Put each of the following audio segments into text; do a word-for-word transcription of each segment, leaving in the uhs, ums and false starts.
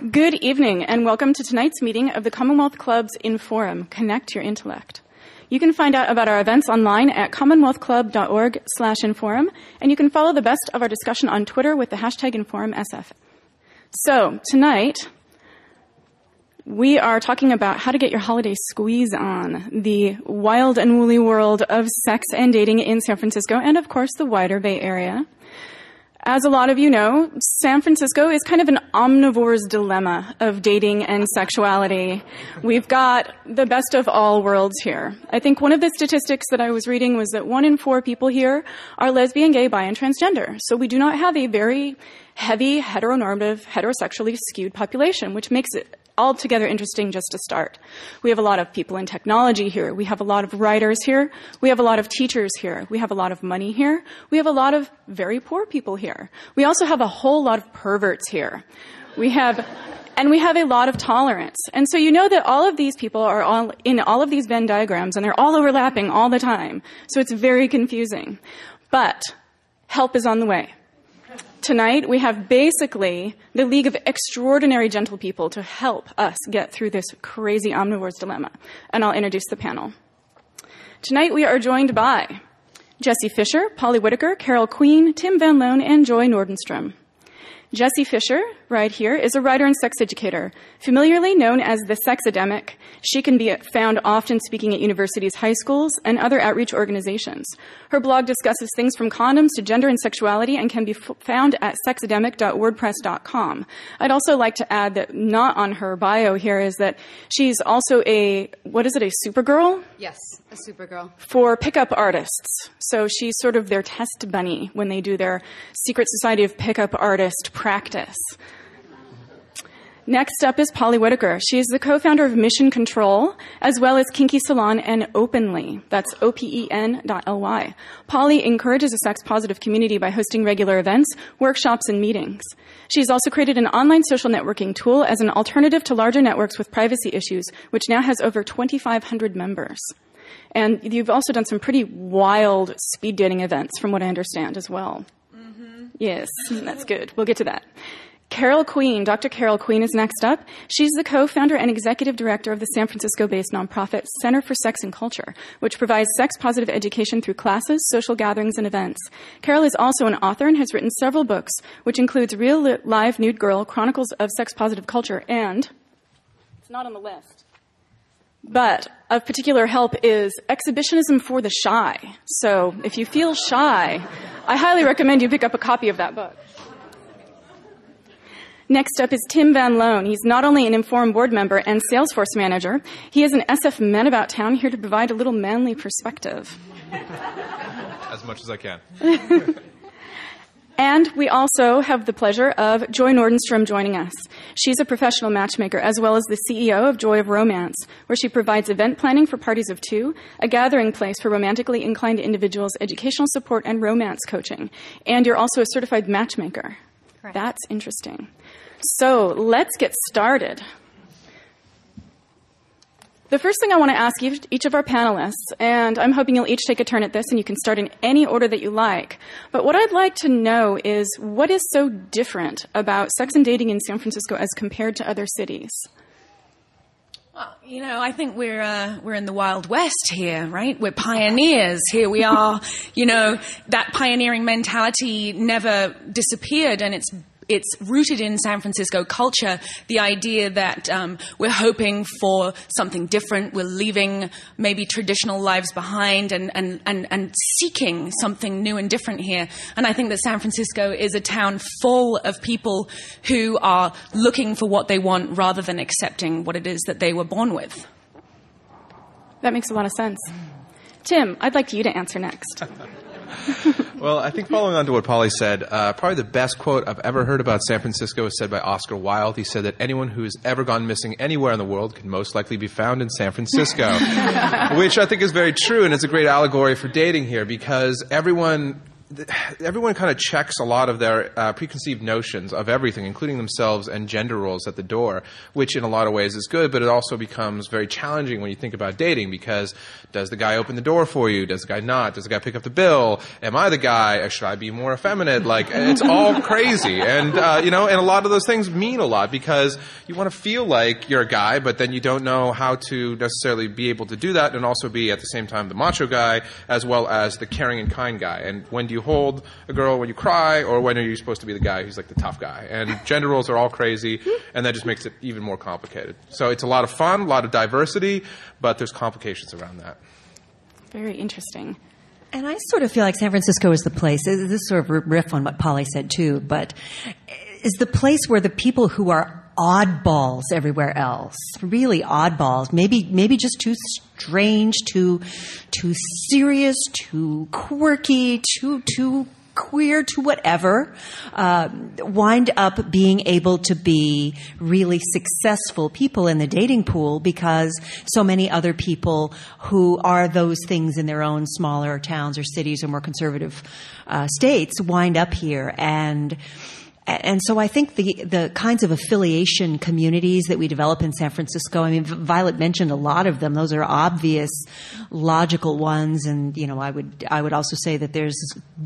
Good evening, and welcome to tonight's meeting of the Commonwealth Club's Inforum, Connect Your Intellect. You can find out about our events online at commonwealthclub.org slash Inforum, and you can follow the best of our discussion on Twitter with the hashtag InforumSF. So, tonight, we are talking about how to get your holiday squeeze on, the wild and woolly world of sex and dating in San Francisco, and of course the wider Bay Area. As a lot of you know, San Francisco is kind of an omnivore's dilemma of dating and sexuality. We've got the best of all worlds here. I think one of the statistics that I was reading was that one in four people here are lesbian, gay, bi, and transgender. So we do not have a very heavy, heteronormative, heterosexually skewed population, which makes it altogether interesting just to start. We have a lot of people in technology here. We have a lot of writers here. We have a lot of teachers here. We have a lot of money here. We have a lot of very poor people here. We also have a whole lot of perverts here. We have, and we have a lot of tolerance. And so you know that all of these people are all in all of these Venn diagrams, and they're all overlapping all the time. So it's very confusing. But help is on the way. Tonight, we have basically the League of Extraordinary Gentle People to help us get through this crazy omnivore's dilemma. And I'll introduce the panel. Tonight, we are joined by Jessie Fisher, Polly Whitaker, Carol Queen, Tim Van Loan, and Joy Nordenstrom. Jessie Fisher, right here, is a writer and sex educator. Familiarly known as the Sexademic, she can be found often speaking at universities, high schools, and other outreach organizations. Her blog discusses things from condoms to gender and sexuality and can be f- found at sexademic dot wordpress dot com. I'd also like to add that not on her bio here is that she's also a, what is it, a Supergirl? Yes, a Supergirl. For pickup artists. So she's sort of their test bunny when they do their Secret Society of Pickup Artist practice. Next up is Polly Whitaker. She is the co-founder of Mission Control, as well as Kinky Salon and Openly. That's O P E N dot L Y. Polly encourages a sex-positive community by hosting regular events, workshops, and meetings. She's also created an online social networking tool as an alternative to larger networks with privacy issues, which now has over twenty-five hundred members. And you've also done some pretty wild speed dating events, from what I understand, as well. Mm-hmm. Yes, that's good. We'll get to that. Carol Queen, Doctor Carol Queen is next up. She's the co-founder and executive director of the San Francisco-based nonprofit Center for Sex and Culture, which provides sex-positive education through classes, social gatherings, and events. Carol is also an author and has written several books, which includes Real Live Nude Girl, Chronicles of Sex-Positive Culture, and it's not on the list, but of particular help is Exhibitionism for the Shy. So if you feel shy, I highly recommend you pick up a copy of that book. Next up is Tim Van Loan. He's not only an Inforum board member and Salesforce manager, he is an S F man about town here to provide a little manly perspective. As much as I can. And we also have the pleasure of Joy Nordenstrom joining us. She's a professional matchmaker as well as the C E O of Joy of Romance, where she provides event planning for parties of two, a gathering place for romantically inclined individuals, educational support, and romance coaching. And you're also a certified matchmaker. Correct. That's interesting. So let's get started. The first thing I want to ask each of our panelists, and I'm hoping you'll each take a turn at this and you can start in any order that you like, but what I'd like to know is what is so different about sex and dating in San Francisco as compared to other cities? Well, you know, I think we're uh, we're in the Wild West here, right? We're pioneers. Here we are. You know, that pioneering mentality never disappeared, and it's It's rooted in San Francisco culture, the idea that um, we're hoping for something different. We're leaving maybe traditional lives behind and, and, and, and seeking something new and different here. And I think that San Francisco is a town full of people who are looking for what they want rather than accepting what it is that they were born with. That makes a lot of sense. Tim, I'd like you to answer next. Well, I think following on to what Polly said, uh, probably the best quote I've ever heard about San Francisco was said by Oscar Wilde. He said that anyone who has ever gone missing anywhere in the world can most likely be found in San Francisco, which I think is very true, and it's a great allegory for dating here because everyone everyone kind of checks a lot of their uh, preconceived notions of everything, including themselves and gender roles at the door, which in a lot of ways is good, but it also becomes very challenging when you think about dating, because does the guy open the door for you? Does the guy not? Does the guy pick up the bill? Am I the guy? Or should I be more effeminate? Like, it's all crazy. And, uh, you know, and a lot of those things mean a lot, because you want to feel like you're a guy, but then you don't know how to necessarily be able to do that and also be at the same time the macho guy as well as the caring and kind guy. And when do you hold a girl when you cry, or when are you supposed to be the guy who's like the tough guy? And gender roles are all crazy, and that just makes it even more complicated. So it's a lot of fun, a lot of diversity, but there's complications around that. Very interesting. And I sort of feel like San Francisco is the place, this is sort of riff on what Polly said too, but is the place where the people who are oddballs everywhere else, really oddballs, maybe maybe just too strange, too too serious, too quirky, too too queer, to whatever, uh, wind up being able to be really successful people in the dating pool, because so many other people who are those things in their own smaller towns or cities or more conservative uh, states wind up here. And And so I think the the kinds of affiliation communities that we develop in San Francisco, I mean, Violet mentioned a lot of them. Those are obvious, logical ones. And, you know, I would I would also say that there's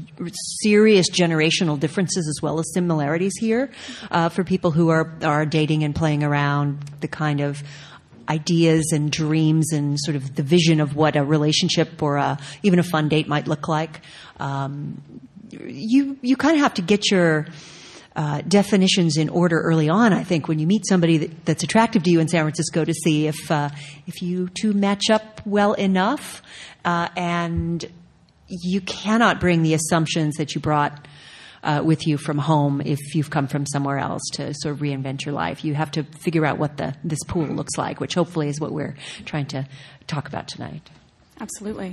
serious generational differences as well as similarities here uh, for people who are, are dating and playing around the kind of ideas and dreams and sort of the vision of what a relationship or a, even a fun date might look like. Um, you you kind of have to get your Uh, definitions in order early on, I think, when you meet somebody that, that's attractive to you in San Francisco, to see if uh, if you two match up well enough, uh, and you cannot bring the assumptions that you brought uh, with you from home if you've come from somewhere else to sort of reinvent your life. You have to figure out what the this pool looks like, which hopefully is what we're trying to talk about tonight. Absolutely.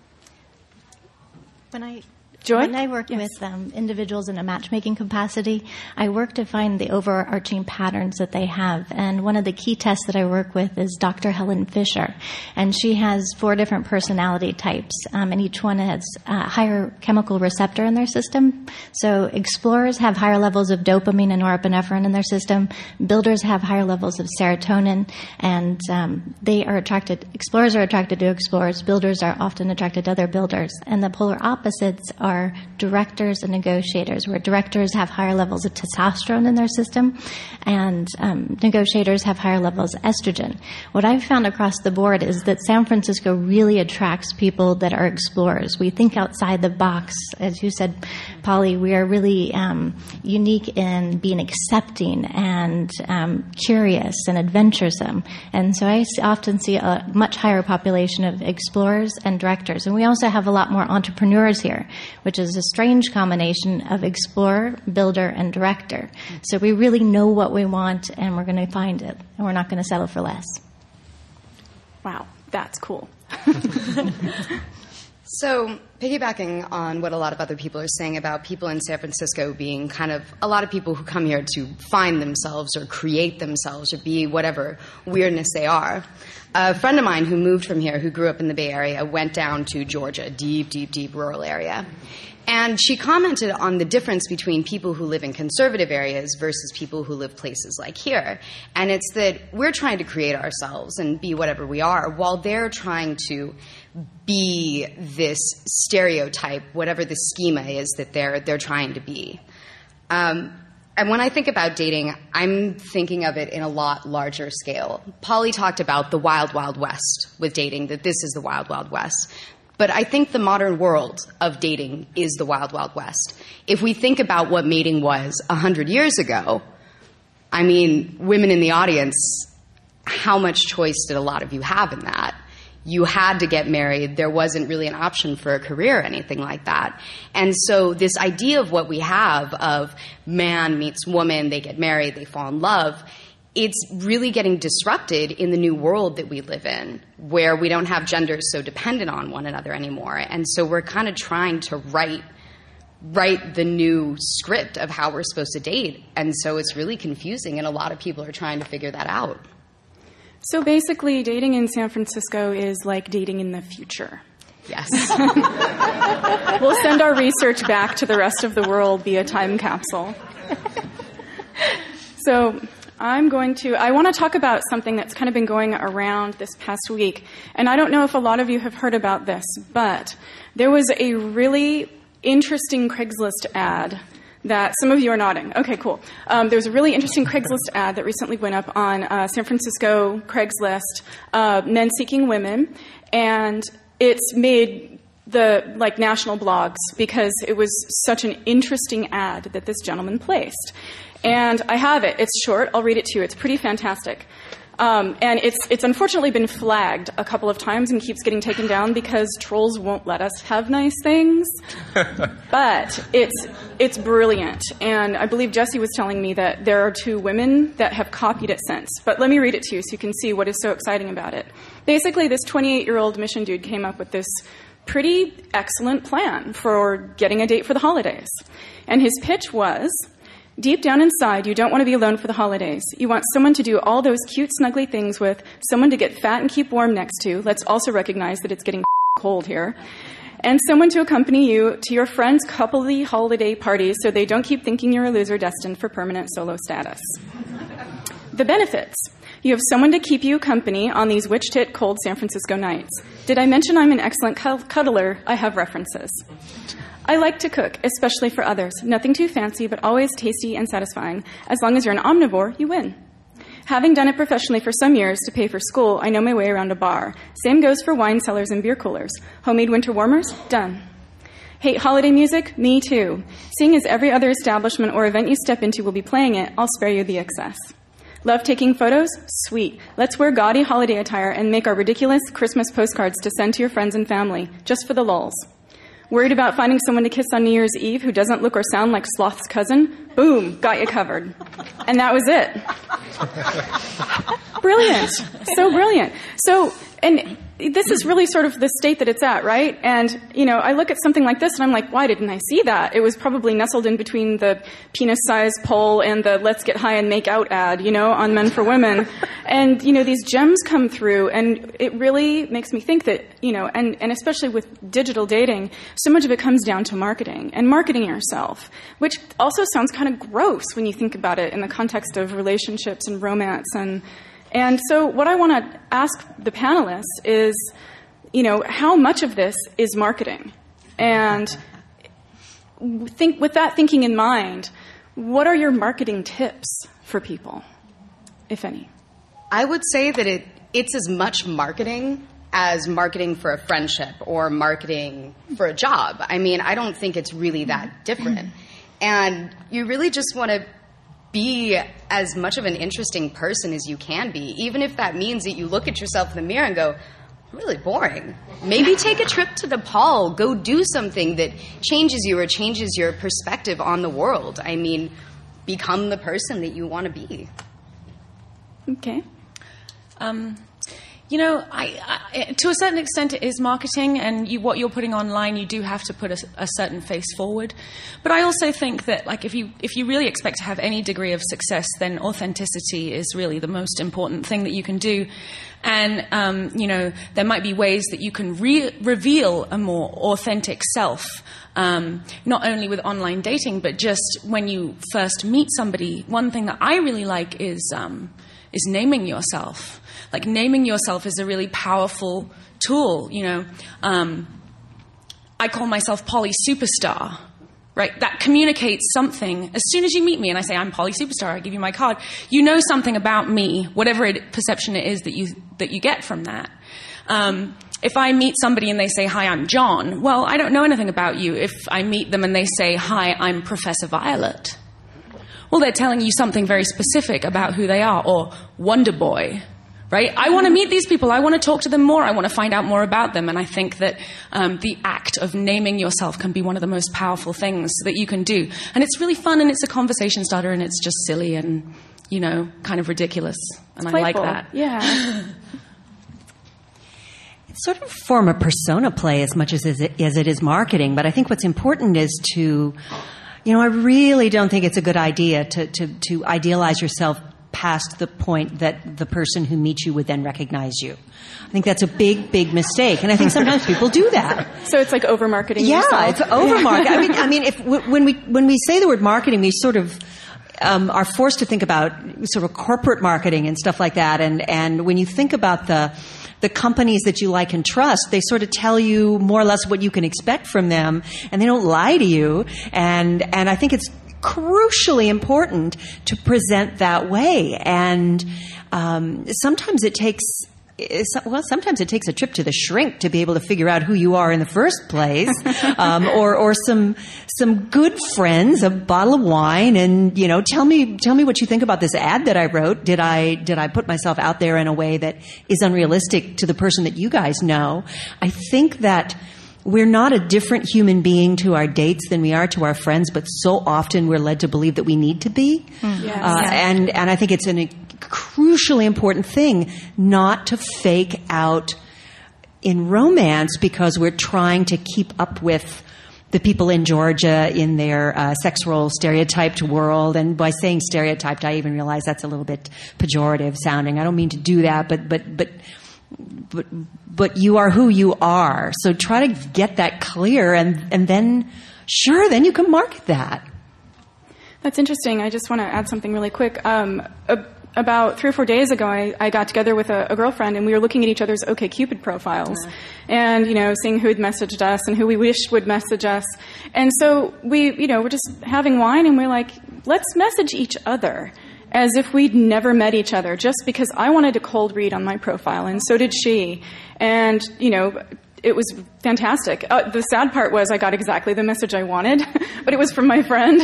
When I Joy? When I work yes. with um, individuals in a matchmaking capacity, I work to find the overarching patterns that they have. And one of the key tests that I work with is Doctor Helen Fisher. And she has four different personality types, um, and each one has a higher chemical receptor in their system. So explorers have higher levels of dopamine and norepinephrine in their system. Builders have higher levels of serotonin. And um, they are attracted, explorers are attracted to explorers. Builders are often attracted to other builders. And the polar opposites are are directors and negotiators, where directors have higher levels of testosterone in their system, and um, negotiators have higher levels of estrogen. What I've found across the board is that San Francisco really attracts people that are explorers. We think outside the box. As you said, Polly, we are really um, unique in being accepting and um, curious and adventuresome. And so I often see a much higher population of explorers and directors. And we also have a lot more entrepreneurs here, which is a strange combination of explorer, builder, and director. So we really know what we want, and we're going to find it, and we're not going to settle for less. Wow, that's cool. So, piggybacking on what a lot of other people are saying about people in San Francisco being kind of a lot of people who come here to find themselves or create themselves or be whatever weirdness they are. A friend of mine who moved from here, who grew up in the Bay Area, went down to Georgia, deep, deep, deep rural area. And she commented on the difference between people who live in conservative areas versus people who live places like here. And it's that we're trying to create ourselves and be whatever we are, while they're trying to be this stereotype, whatever the schema is that they're they're trying to be. Um, and when I think about dating, I'm thinking of it in a lot larger scale. Polly talked about the wild, wild west with dating, that this is the wild, wild west. But I think the modern world of dating is the wild, wild west. If we think about what mating was a hundred years ago, I mean, women in the audience, how much choice did a lot of you have in that? You had to get married. There wasn't really an option for a career or anything like that. And so this idea of what we have of man meets woman, they get married, they fall in love, it's really getting disrupted in the new world that we live in, where we don't have genders so dependent on one another anymore. And so we're kind of trying to write write the new script of how we're supposed to date. And so it's really confusing, and a lot of people are trying to figure that out. So basically, dating in San Francisco is like dating in the future. Yes. We'll send our research back to the rest of the world via time capsule. So I'm going to, I want to talk about something that's kind of been going around this past week. And I don't know if a lot of you have heard about this, but there was a really interesting Craigslist ad that some of you are nodding. Okay, cool. Um, there was a really interesting Craigslist ad that recently went up on uh, San Francisco Craigslist, uh, men seeking women, and it's made the like national blogs because it was such an interesting ad that this gentleman placed. And I have it. It's short. I'll read it to you. It's pretty fantastic. Um, and it's it's unfortunately been flagged a couple of times and keeps getting taken down because trolls won't let us have nice things. But it's it's brilliant. And I believe Jesse was telling me that there are two women that have copied it since. But let me read it to you so you can see what is so exciting about it. Basically, this twenty-eight-year-old mission dude came up with this pretty excellent plan for getting a date for the holidays. And his pitch was, deep down inside, you don't want to be alone for the holidays. You want someone to do all those cute, snuggly things with, someone to get fat and keep warm next to. Let's also recognize that it's getting cold here. And someone to accompany you to your friends' coupley holiday parties so they don't keep thinking you're a loser destined for permanent solo status. The benefits. You have someone to keep you company on these witch-tit cold San Francisco nights. Did I mention I'm an excellent cuddler? I have references. I like to cook, especially for others. Nothing too fancy, but always tasty and satisfying. As long as you're an omnivore, you win. Having done it professionally for some years to pay for school, I know my way around a bar. Same goes for wine cellars and beer coolers. Homemade winter warmers? Done. Hate holiday music? Me too. Seeing as every other establishment or event you step into will be playing it, I'll spare you the excess. Love taking photos? Sweet. Let's wear gaudy holiday attire and make our ridiculous Christmas postcards to send to your friends and family, just for the lulz. Worried about finding someone to kiss on New Year's Eve who doesn't look or sound like Sloth's cousin? Boom, got you covered. And that was it. Brilliant. So brilliant. So, and this is really sort of the state that it's at, right? And, you know, I look at something like this and I'm like, why didn't I see that? It was probably nestled in between the penis-sized poll and the let's get high and make out ad, you know, on Men for Women. And, you know, these gems come through and it really makes me think that, you know, and, and especially with digital dating, so much of it comes down to marketing and marketing yourself, which also sounds kind of gross when you think about it in the context of relationships and romance. And And so what I want to ask the panelists is, you know, how much of this is marketing? And think, with that thinking in mind, what are your marketing tips for people, if any? I would say that it it's as much marketing as marketing for a friendship or marketing for a job. I mean, I don't think it's really that different. And you really just want to be as much of an interesting person as you can be, even if that means that you look at yourself in the mirror and go, I'm really boring. Maybe take a trip to Nepal. Go do something that changes you or changes your perspective on the world. I mean, become the person that you want to be. Okay. Um, you know, I, I, to a certain extent it is marketing, and you, what you're putting online, you do have to put a, a certain face forward. But I also think that, like, if you if you really expect to have any degree of success, then authenticity is really the most important thing that you can do. And, um, you know, there might be ways that you can re- reveal a more authentic self, um, not only with online dating, but just when you first meet somebody. One thing that I really like is um, is naming yourself. Like, naming yourself is a really powerful tool, you know. Um, I call myself Polly Superstar, right? That communicates something. As soon as you meet me and I say, I'm Polly Superstar, I give you my card, you know something about me, whatever it, perception it is that you that you get from that. Um, if I meet somebody and they say, hi, I'm John, well, I don't know anything about you. If I meet them and they say, hi, I'm Professor Violet, well, they're telling you something very specific about who they are. Or Wonder Boy, right? I want to meet these people. I want to talk to them more. I want to find out more about them. And I think that um, the act of naming yourself can be one of the most powerful things that you can do. And it's really fun, and it's a conversation starter, and it's just silly and, you know, kind of ridiculous. And it's I playful. like that. Yeah. It's sort of a form of persona play as much as it, as it is marketing. But I think what's important is to, you know, I really don't think it's a good idea to, to, to idealize yourself past the point that the person who meets you would then recognize you. I think that's a big, big mistake, and I think sometimes people do that. So it's like over marketing. Yeah, yourself. it's over marketing. I mean, I mean, if when we when we say the word marketing, we sort of um, are forced to think about sort of corporate marketing and stuff like that. And and when you think about the the companies that you like and trust, they sort of tell you more or less what you can expect from them, and they don't lie to you. And and I think it's crucially important to present that way. And um, sometimes it takes. Well, sometimes it takes a trip to the shrink to be able to figure out who you are in the first place, um, or or some some good friends, a bottle of wine, and you know, tell me tell me what you think about this ad that I wrote. Did I did I put myself out there in a way that is unrealistic to the person that you guys know? I think that we're not a different human being to our dates than we are to our friends, but so often we're led to believe that we need to be. Mm-hmm. Yes. Uh, and and I think it's an crucially important thing not to fake out in romance because we're trying to keep up with the people in Georgia in their uh, sex role stereotyped world. And by saying stereotyped, I even realize that's a little bit pejorative sounding. I don't mean to do that, but but but but but you are who you are. So try to get that clear, and and then sure, then you can market that. That's interesting. I just want to add something really quick. Um, a, About three or four days ago, I, I got together with a, a girlfriend, and we were looking at each other's OkCupid profiles, yeah. and you know, seeing who had messaged us and who we wished would message us. And so we, you know, we're just having wine, and we're like, let's message each other as if we'd never met each other, just because I wanted to cold read on my profile, and so did she. And you know, it was fantastic. Uh, the sad part was I got exactly the message I wanted, but it was from my friend.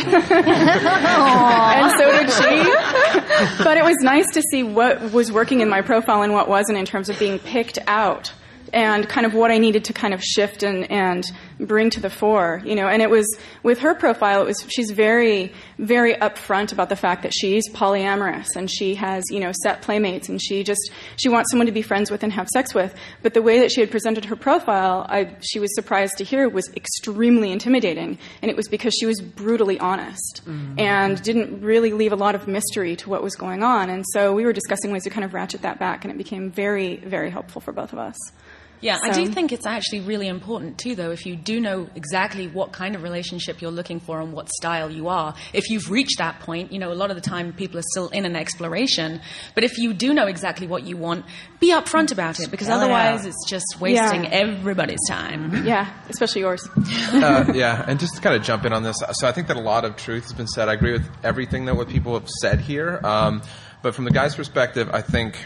And so did she. But it was nice to see what was working in my profile and what wasn't in terms of being picked out and kind of what I needed to kind of shift and, and bring to the fore, you know. And it was, with her profile, it was, she's very, very upfront about the fact that she's polyamorous and she has, you know, set playmates and she just, she wants someone to be friends with and have sex with. But the way that she had presented her profile, I, she was surprised to hear was extremely intimidating. And it was because she was brutally honest mm-hmm. and didn't really leave a lot of mystery to what was going on. And so we were discussing ways to kind of ratchet that back, and it became very, very helpful for both of us. Yeah, So. I do think it's actually really important, too, though, if you do know exactly what kind of relationship you're looking for and what style you are. If you've reached that point, you know, a lot of the time people are still in an exploration. But if you do know exactly what you want, be upfront about it, because Spell it otherwise out. it's just wasting Yeah. everybody's time. Yeah, especially yours. uh, yeah, and just to kind of jump in on this, so I think that a lot of truth has been said. I agree with everything that what people have said here. Um, but from the guy's perspective, I think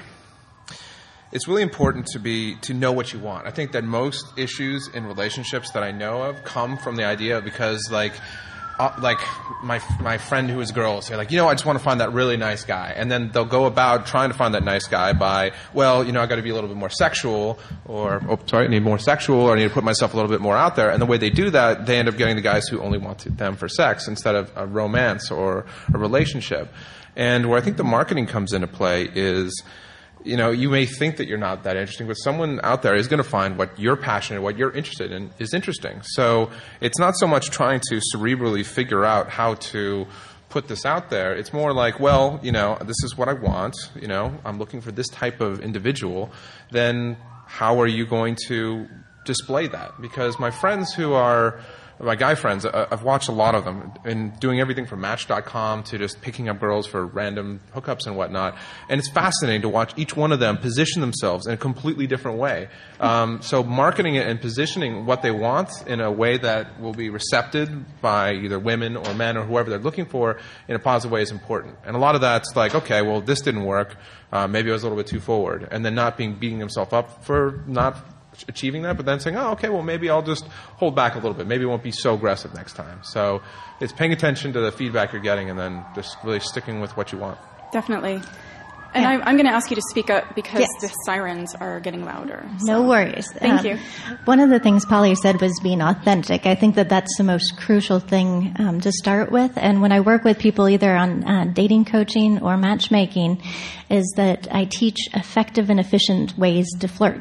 it's really important to be to know what you want. I think that most issues in relationships that I know of come from the idea because, like, uh, like my my friend who is a girl will say, like, you know, I just want to find that really nice guy, and then they'll go about trying to find that nice guy by, well, you know, I got to be a little bit more sexual, or oh, sorry, I need more sexual, or I need to put myself a little bit more out there. And the way they do that, they end up getting the guys who only want them for sex instead of a romance or a relationship. And where I think the marketing comes into play is, you know, you may think that you're not that interesting, but someone out there is going to find what you're passionate, what you're interested in is interesting. So it's not so much trying to cerebrally figure out how to put this out there. It's more like, well, you know, this is what I want. You know, I'm looking for this type of individual. Then how are you going to display that? Because my friends who are my guy friends, uh, I've watched a lot of them and doing everything from Match dot com to just picking up girls for random hookups and whatnot. And it's fascinating to watch each one of them position themselves in a completely different way. Um, so marketing it and positioning what they want in a way that will be recepted by either women or men or whoever they're looking for in a positive way is important. And a lot of that's like, okay, well, this didn't work. Uh, maybe I was a little bit too forward. And then not being beating themselves up for not achieving that, but then saying, oh, okay, well, maybe I'll just hold back a little bit. Maybe it won't be so aggressive next time. So it's paying attention to the feedback you're getting and then just really sticking with what you want. Definitely. And yeah. I, I'm going to ask you to speak up because yes. the sirens are getting louder. So. No worries. Thank um, you. One of the things Polly said was being authentic. I think that that's the most crucial thing um, to start with. And when I work with people either on uh, dating coaching or matchmaking, is that I teach effective and efficient ways to flirt.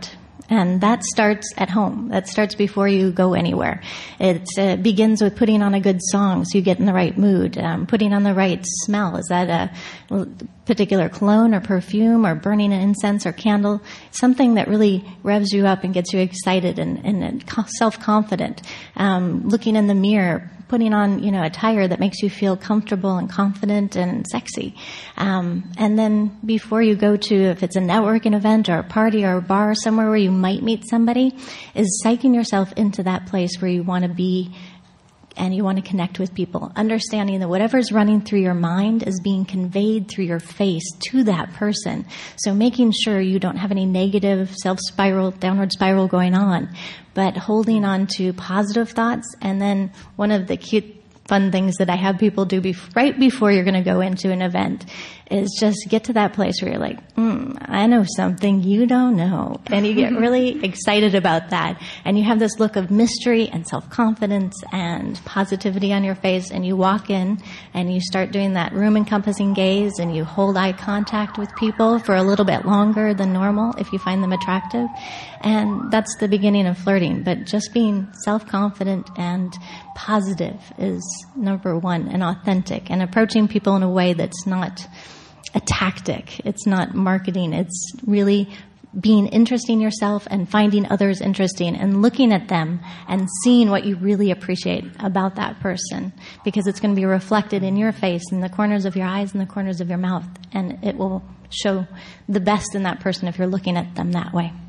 And that starts at home. That starts before you go anywhere. It uh, begins with putting on a good song so you get in the right mood, um, putting on the right smell. Is that a particular cologne or perfume, or burning an incense or candle? Something that really revs you up and gets you excited and, and self-confident. Um, looking in the mirror, putting on, you know, attire that makes you feel comfortable and confident and sexy. Um, and then before you go to, if it's a networking event or a party or a bar, somewhere where you might meet somebody, is psyching yourself into that place where you want to be and you want to connect with people, understanding that whatever's running through your mind is being conveyed through your face to that person. So making sure you don't have any negative self-spiral, downward spiral going on, but holding on to positive thoughts. And then one of the cute, fun things that I have people do bef- right before you're going to go into an event is just get to that place where you're like, mm, I know something you don't know. And you get really excited about that. And you have this look of mystery and self-confidence and positivity on your face. And you walk in and you start doing that room-encompassing gaze, and you hold eye contact with people for a little bit longer than normal if you find them attractive. And that's the beginning of flirting. But just being self-confident and positive is number one, and authentic, and approaching people in a way that's not a tactic. It's not marketing. It's really being interesting yourself and finding others interesting and looking at them and seeing what you really appreciate about that person, because it's going to be reflected in your face, in the corners of your eyes, in the corners of your mouth, and it will show the best in that person if you're looking at them that way.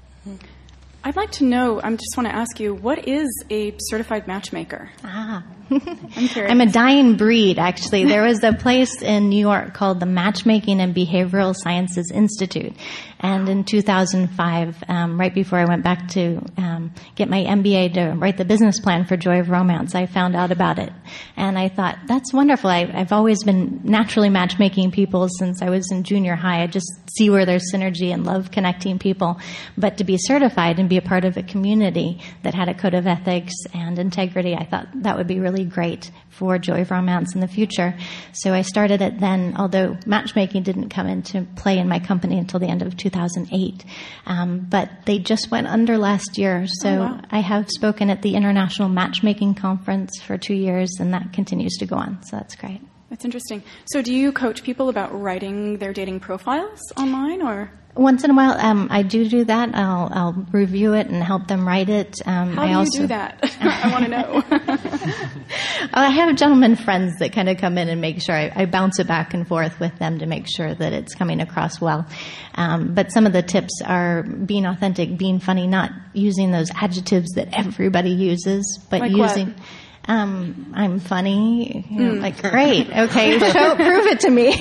I'd like to know, I just want to ask you, what is a certified matchmaker? Ah. I'm curious. I'm a dying breed, actually. There was a place in New York called the Matchmaking and Behavioral Sciences Institute. And in two thousand five, um, right before I went back to um, get my M B A to write the business plan for Joy of Romance, I found out about it. And I thought, that's wonderful. I, I've always been naturally matchmaking people since I was in junior high. I just see where there's synergy and love connecting people. But to be certified and be a part of a community that had a code of ethics and integrity, I thought that would be really great for Joy of Romance in the future. So I started it then, although matchmaking didn't come into play in my company until the end of two thousand eight. Um, but they just went under last year. So oh, wow. I have spoken at the International Matchmaking Conference for two years, and that continues to go on. So that's great. That's interesting. So do you coach people about writing their dating profiles online, or? Once in a while, um, I do do that. I'll, I'll review it and help them write it. Um, How I do you also, do that? I want to know. I have gentlemen friends that kind of come in and make sure I, I bounce it back and forth with them to make sure that it's coming across well. Um, but some of the tips are being authentic, being funny, not using those adjectives that everybody uses, but like using... What? Um, I'm funny. You know, mm. Like, great. Okay, show, prove it to me.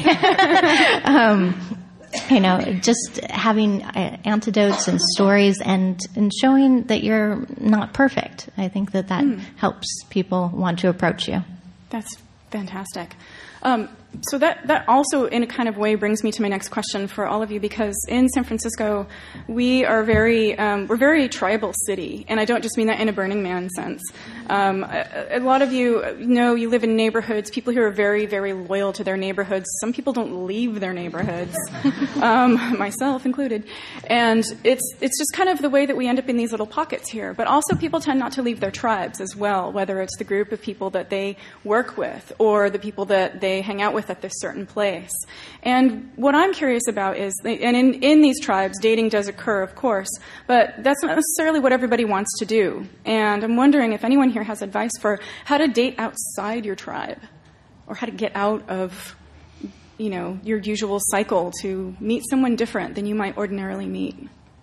um, you know, just having uh, antidotes and stories and, and showing that you're not perfect. I think that that mm. helps people want to approach you. That's fantastic. Um, so that, that also, in a kind of way, brings me to my next question for all of you, because in San Francisco, we are very, um, we're very tribal city, and I don't just mean that in a Burning Man sense. Um, a, a lot of you know you live in neighborhoods, people who are very, very loyal to their neighborhoods. Some people don't leave their neighborhoods, um, myself included. And it's, it's just kind of the way that we end up in these little pockets here. But also people tend not to leave their tribes as well, whether it's the group of people that they work with or the people that they hang out with at this certain place. And what I'm curious about is, and in, in these tribes, dating does occur, of course, but that's not necessarily what everybody wants to do. And I'm wondering if anyone here has advice for how to date outside your tribe, or how to get out of, you know, your usual cycle to meet someone different than you might ordinarily meet.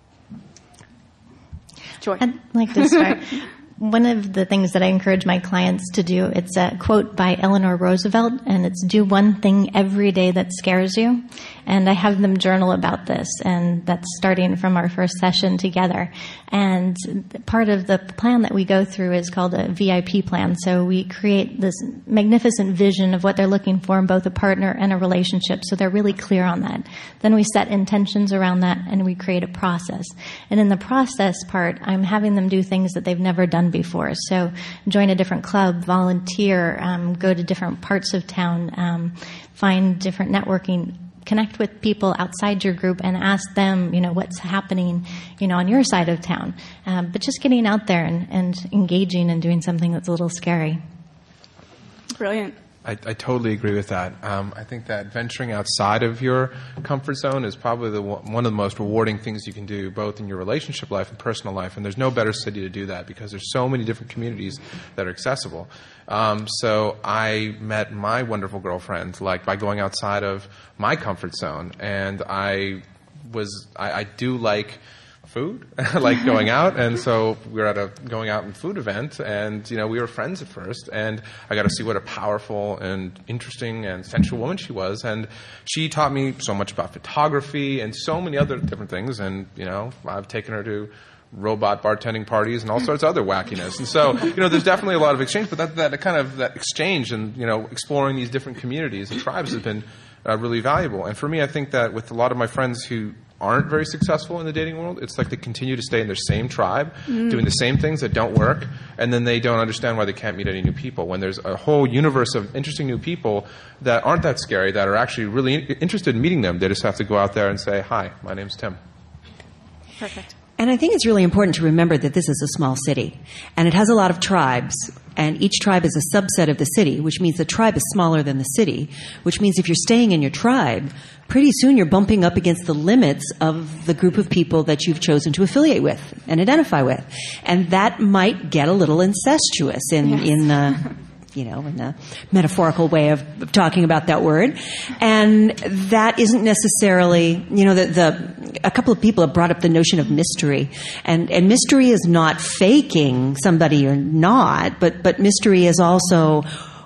Joy. I'd like to start. One of the things that I encourage my clients to do, it's a quote by Eleanor Roosevelt, and it's do one thing every day that scares you. And I have them journal about this, and that's starting from our first session together. And part of the plan that we go through is called a V I P plan. So we create this magnificent vision of what they're looking for in both a partner and a relationship, so they're really clear on that. Then we set intentions around that, and we create a process. And in the process part, I'm having them do things that they've never done before. So join a different club, volunteer, um, go to different parts of town, um, find different networking connect with people outside your group and ask them, you know, what's happening, you know, on your side of town. Um, but just getting out there and, and engaging and doing something that's a little scary. Brilliant. I, I totally agree with that. Um, I think that venturing outside of your comfort zone is probably the one of the most rewarding things you can do, both in your relationship life and personal life. And there's no better city to do that because there's so many different communities that are accessible. Um, so I met my wonderful girlfriend like by going outside of my comfort zone, and I was I, I do like food, like going out, and so we were at a going out and food event, and you know we were friends at first, and I got to see what a powerful and interesting and sensual woman she was, and she taught me so much about photography and so many other different things, and you know I've taken her to robot bartending parties and all sorts of other wackiness, and so you know there's definitely a lot of exchange, but that that kind of that exchange and you know exploring these different communities and tribes has been uh, really valuable, and for me I think that with a lot of my friends who aren't very successful in the dating world, it's like they continue to stay in their same tribe, mm. doing the same things that don't work, and then they don't understand why they can't meet any new people. When there's a whole universe of interesting new people that aren't that scary, that are actually really in- interested in meeting them, they just have to go out there and say, hi, my name's Tim. Perfect. And I think it's really important to remember that this is a small city, and it has a lot of tribes, and each tribe is a subset of the city, which means the tribe is smaller than the city, which means if you're staying in your tribe, pretty soon you're bumping up against the limits of the group of people that you've chosen to affiliate with and identify with. And that might get a little incestuous in, yes. in the... you know, in the metaphorical way of, of talking about that word. And that isn't necessarily, you know, the, the, a couple of people have brought up the notion of mystery. And, and mystery is not faking somebody or not, but, but mystery is also,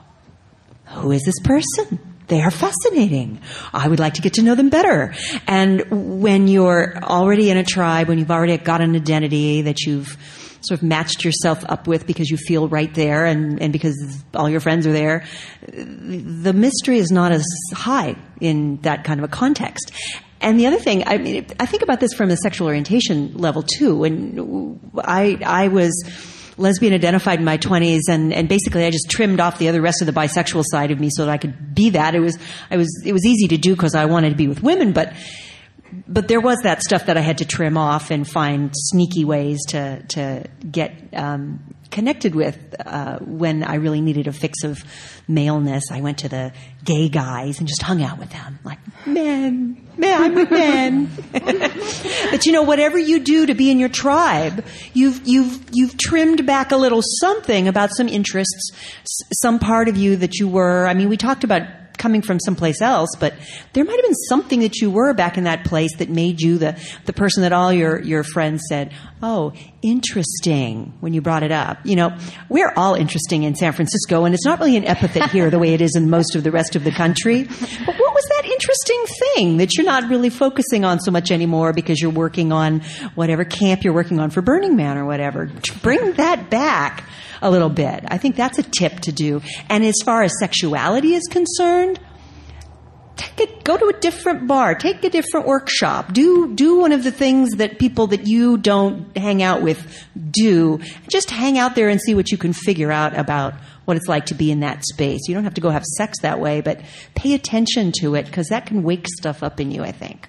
who is this person? They are fascinating. I would like to get to know them better. And when you're already in a tribe, when you've already got an identity that you've sort of matched yourself up with because you feel right there and, and because all your friends are there, the mystery is not as high in that kind of a context. And the other thing, I mean, I think about this from a sexual orientation level too. When I, I was lesbian identified in my twenties, and, and basically I just trimmed off the other rest of the bisexual side of me so that I could be that. It was, I was, it was easy to do because I wanted to be with women, but But there was that stuff that I had to trim off and find sneaky ways to to get um, connected with uh, when I really needed a fix of maleness. I went to the gay guys and just hung out with them, like men, men, I'm with men. But you know, whatever you do to be in your tribe, you've you've you've trimmed back a little something about some interests, some part of you that you were. I mean, we talked about coming from someplace else, but there might have been something that you were back in that place that made you the, the person that all your, your friends said, oh, interesting, when you brought it up. You know, we're all interesting in San Francisco, and it's not really an epithet here the way it is in most of the rest of the country. But what was that interesting thing that you're not really focusing on so much anymore because you're working on whatever camp you're working on for Burning Man or whatever? Bring that back a little bit. I think that's a tip to do. And as far as sexuality is concerned, take it, go to a different bar, take a different workshop, do do one of the things that people that you don't hang out with do. Just hang out there and see what you can figure out about what it's like to be in that space. You don't have to go have sex that way, but pay attention to it because that can wake stuff up in you, I think.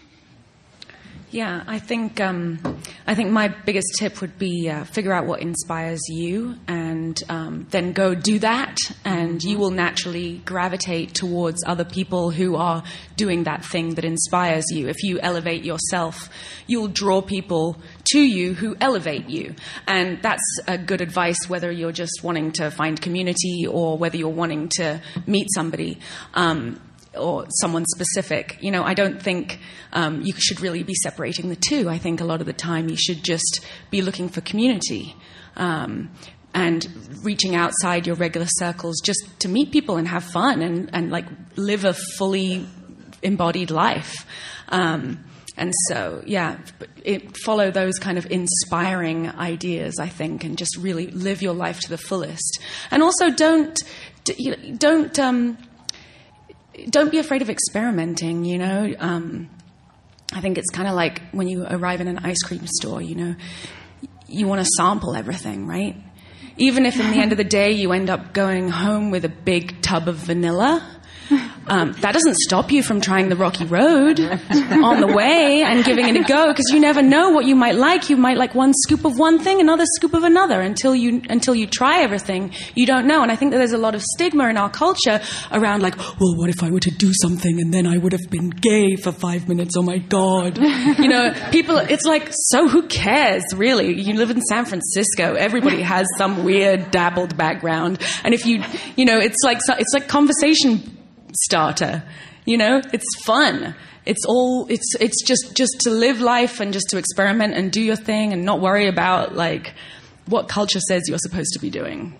Yeah, I think um, I think my biggest tip would be uh, figure out what inspires you, and um, then go do that, and you will naturally gravitate towards other people who are doing that thing that inspires you. If you elevate yourself, you'll draw people to you who elevate you, and that's a good advice whether you're just wanting to find community or whether you're wanting to meet somebody. Um, or someone specific. You know, I don't think um, you should really be separating the two. I think a lot of the time you should just be looking for community um, and reaching outside your regular circles just to meet people and have fun and, and like live a fully embodied life. Um, and so, yeah, it, follow those kind of inspiring ideas, I think, and just really live your life to the fullest. And also don't, you know, don't, um, Don't be afraid of experimenting, you know. Um, I think it's kind of like when you arrive in an ice cream store, you know, you want to sample everything, right? Even if in the end of the day you end up going home with a big tub of vanilla, Um, that doesn't stop you from trying the rocky road on the way and giving it a go, because you never know what you might like. You might like one scoop of one thing, another scoop of another. Until you until you try everything, you don't know. And I think that there's a lot of stigma in our culture around, like, well, what if I were to do something and then I would have been gay for five minutes? Oh my God. You know, people, it's like, so who cares, really? You live in San Francisco. Everybody has some weird dabbled background. And if you, you know, it's like, it's like conversation starter. You know, it's fun. It's all, it's, it's just, just to live life and just to experiment and do your thing and not worry about, like, what culture says you're supposed to be doing.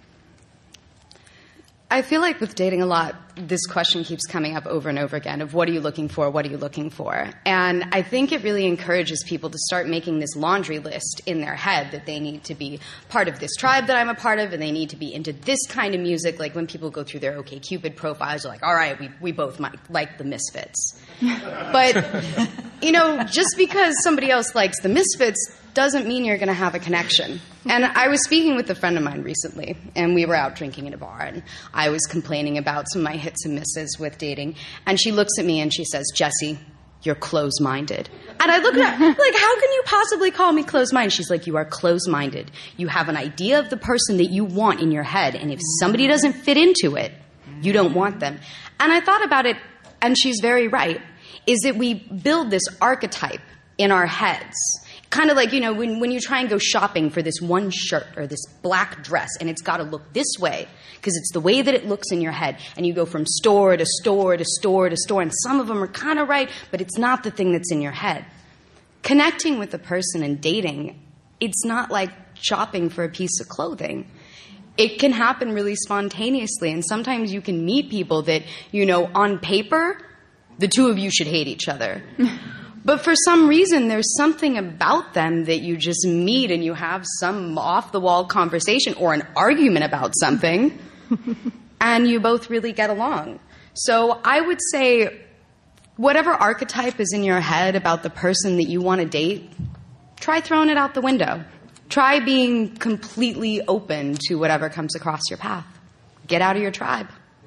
I feel like with dating a lot, this question keeps coming up over and over again of what are you looking for, what are you looking for? And I think it really encourages people to start making this laundry list in their head that they need to be part of this tribe that I'm a part of, and they need to be into this kind of music. Like when people go through their OkCupid profiles, they're like, all right, we, we both might like the Misfits. But, you know, just because somebody else likes the Misfits doesn't mean you're going to have a connection. And I was speaking with a friend of mine recently, and we were out drinking in a bar, and I was complaining about some of my hits and misses with dating, and she looks at me and she says, Jessie, you're closed-minded. And I look at her, like, how can you possibly call me closed-minded? She's like, you are closed-minded. You have an idea of the person that you want in your head, and if somebody doesn't fit into it, you don't want them. And I thought about it, and she's very right, is that we build this archetype in our heads. Kind of like, you know, when, when you try and go shopping for this one shirt or this black dress, and it's got to look this way because it's the way that it looks in your head, and you go from store to store to store to store, and some of them are kind of right, but it's not the thing that's in your head. Connecting with a person and dating, it's not like shopping for a piece of clothing. It can happen really spontaneously, and sometimes you can meet people that, you know, on paper, the two of you should hate each other. But for some reason, there's something about them that you just meet and you have some off-the-wall conversation or an argument about something, and you both really get along. So I would say whatever archetype is in your head about the person that you want to date, try throwing it out the window. Try being completely open to whatever comes across your path. Get out of your tribe.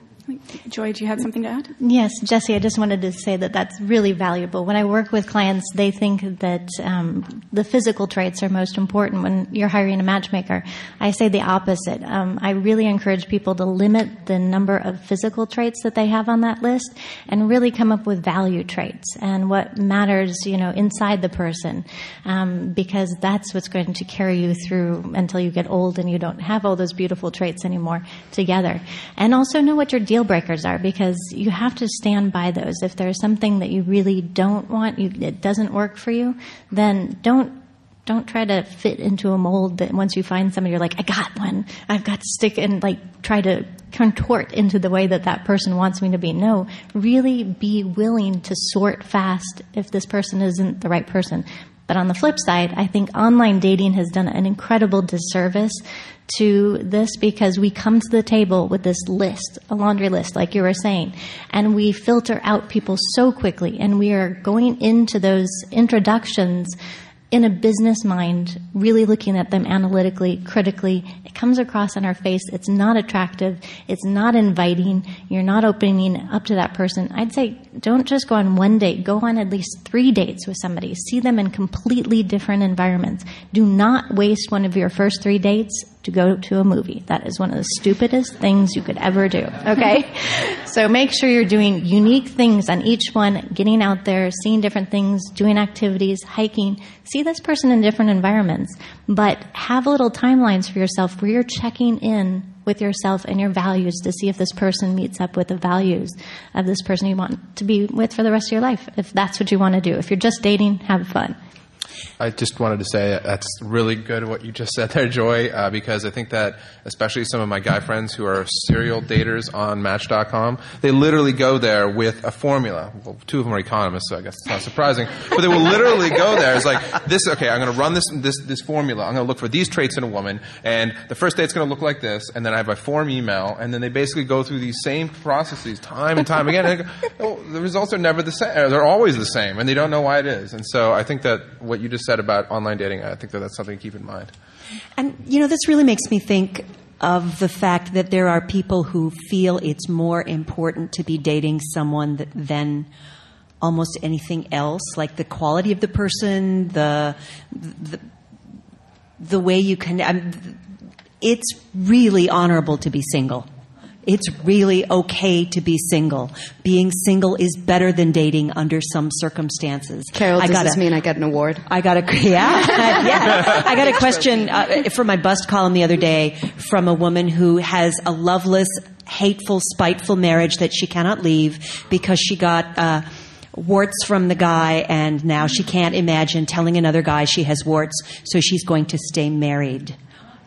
Joy, do you have something to add? Yes, Jessie, I just wanted to say that that's really valuable. When I work with clients, they think that um, the physical traits are most important when you're hiring a matchmaker. I say the opposite. Um, I really encourage people to limit the number of physical traits that they have on that list and really come up with value traits and what matters, you know, inside the person, um, because that's what's going to carry you through until you get old and you don't have all those beautiful traits anymore together. And also know what your deal breakers are, because you have to stand by those. If there's something that you really don't want, you, it doesn't work for you, then don't don't try to fit into a mold that once you find somebody, you're like, I got one. I've got to stick and like try to contort into the way that that person wants me to be. No, really be willing to sort fast if this person isn't the right person. But on the flip side, I think online dating has done an incredible disservice to this, because we come to the table with this list, a laundry list, like you were saying, and we filter out people so quickly, and we are going into those introductions in a business mind, really looking at them analytically, critically. It comes across on our face. It's not attractive. It's not inviting. You're not opening up to that person. I'd say don't just go on one date. Go on at least three dates with somebody. See them in completely different environments. Do not waste one of your first three dates to go to a movie. That is one of the stupidest things you could ever do, okay? So make sure you're doing unique things on each one, getting out there, seeing different things, doing activities, hiking. See this person in different environments, but have little timelines for yourself where you're checking in with yourself and your values to see if this person meets up with the values of this person you want to be with for the rest of your life, if that's what you want to do. If you're just dating, have fun. I just wanted to say that's really good what you just said there, Joy, uh, because I think that especially some of my guy friends who are serial daters on Match dot com, they literally go there with a formula. Well, two of them are economists, so I guess it's not surprising. But they will literally go there. It's like, this, okay, I'm going to run this, this, this formula. I'm going to look for these traits in a woman, and the first date's going to look like this, and then I have a form email, and then they basically go through these same processes time and time again. And go, oh, the results are never the same. They're always the same, and they don't know why it is. And so I think that what you just said about online dating, I think that that's something to keep in mind. And, you know, this really makes me think, of the fact that there are people who feel it's more important to be dating someone that, than almost anything else, like the quality of the person, the the, the way you can. Um, it's really honorable to be single. It's really okay to be single. Being single is better than dating under some circumstances. Carol, does I gotta, this mean I get an award? I got a yeah, yeah. I got a question uh, for my bust column the other day from a woman who has a loveless, hateful, spiteful marriage that she cannot leave because she got uh, warts from the guy, and now she can't imagine telling another guy she has warts, so she's going to stay married.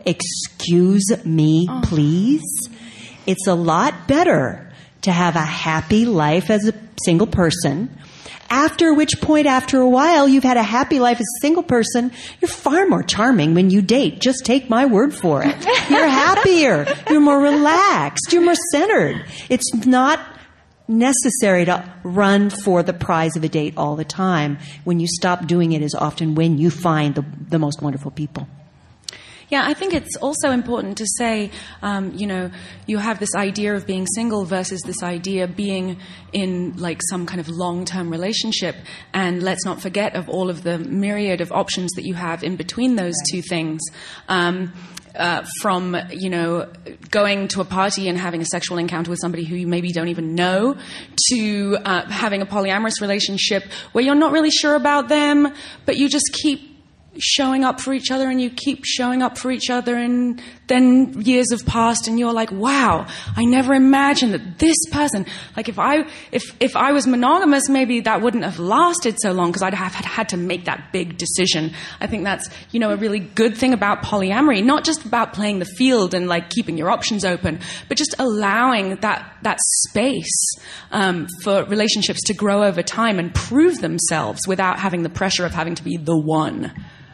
Excuse me, oh. please? It's a lot better to have a happy life as a single person, after which point, after a while, you've had a happy life as a single person, you're far more charming when you date. Just take my word for it. You're happier. You're more relaxed. You're more centered. It's not necessary to run for the prize of a date all the time. When you stop doing it is often when you find the, the most wonderful people. Yeah, I think it's also important to say, um, you know, you have this idea of being single versus this idea of being in like some kind of long-term relationship. And let's not forget of all of the myriad of options that you have in between those two things. Um, uh, from, you know, going to a party and having a sexual encounter with somebody who you maybe don't even know, to uh, having a polyamorous relationship where you're not really sure about them, but you just keep showing up for each other and you keep showing up for each other, and then years have passed and you're like, wow, I never imagined that this person, like if I if if I was monogamous, maybe that wouldn't have lasted so long because I'd have had to make that big decision. I think that's, you know, a really good thing about polyamory, not just about playing the field and like keeping your options open, but just allowing that that space um, for relationships to grow over time and prove themselves without having the pressure of having to be the one.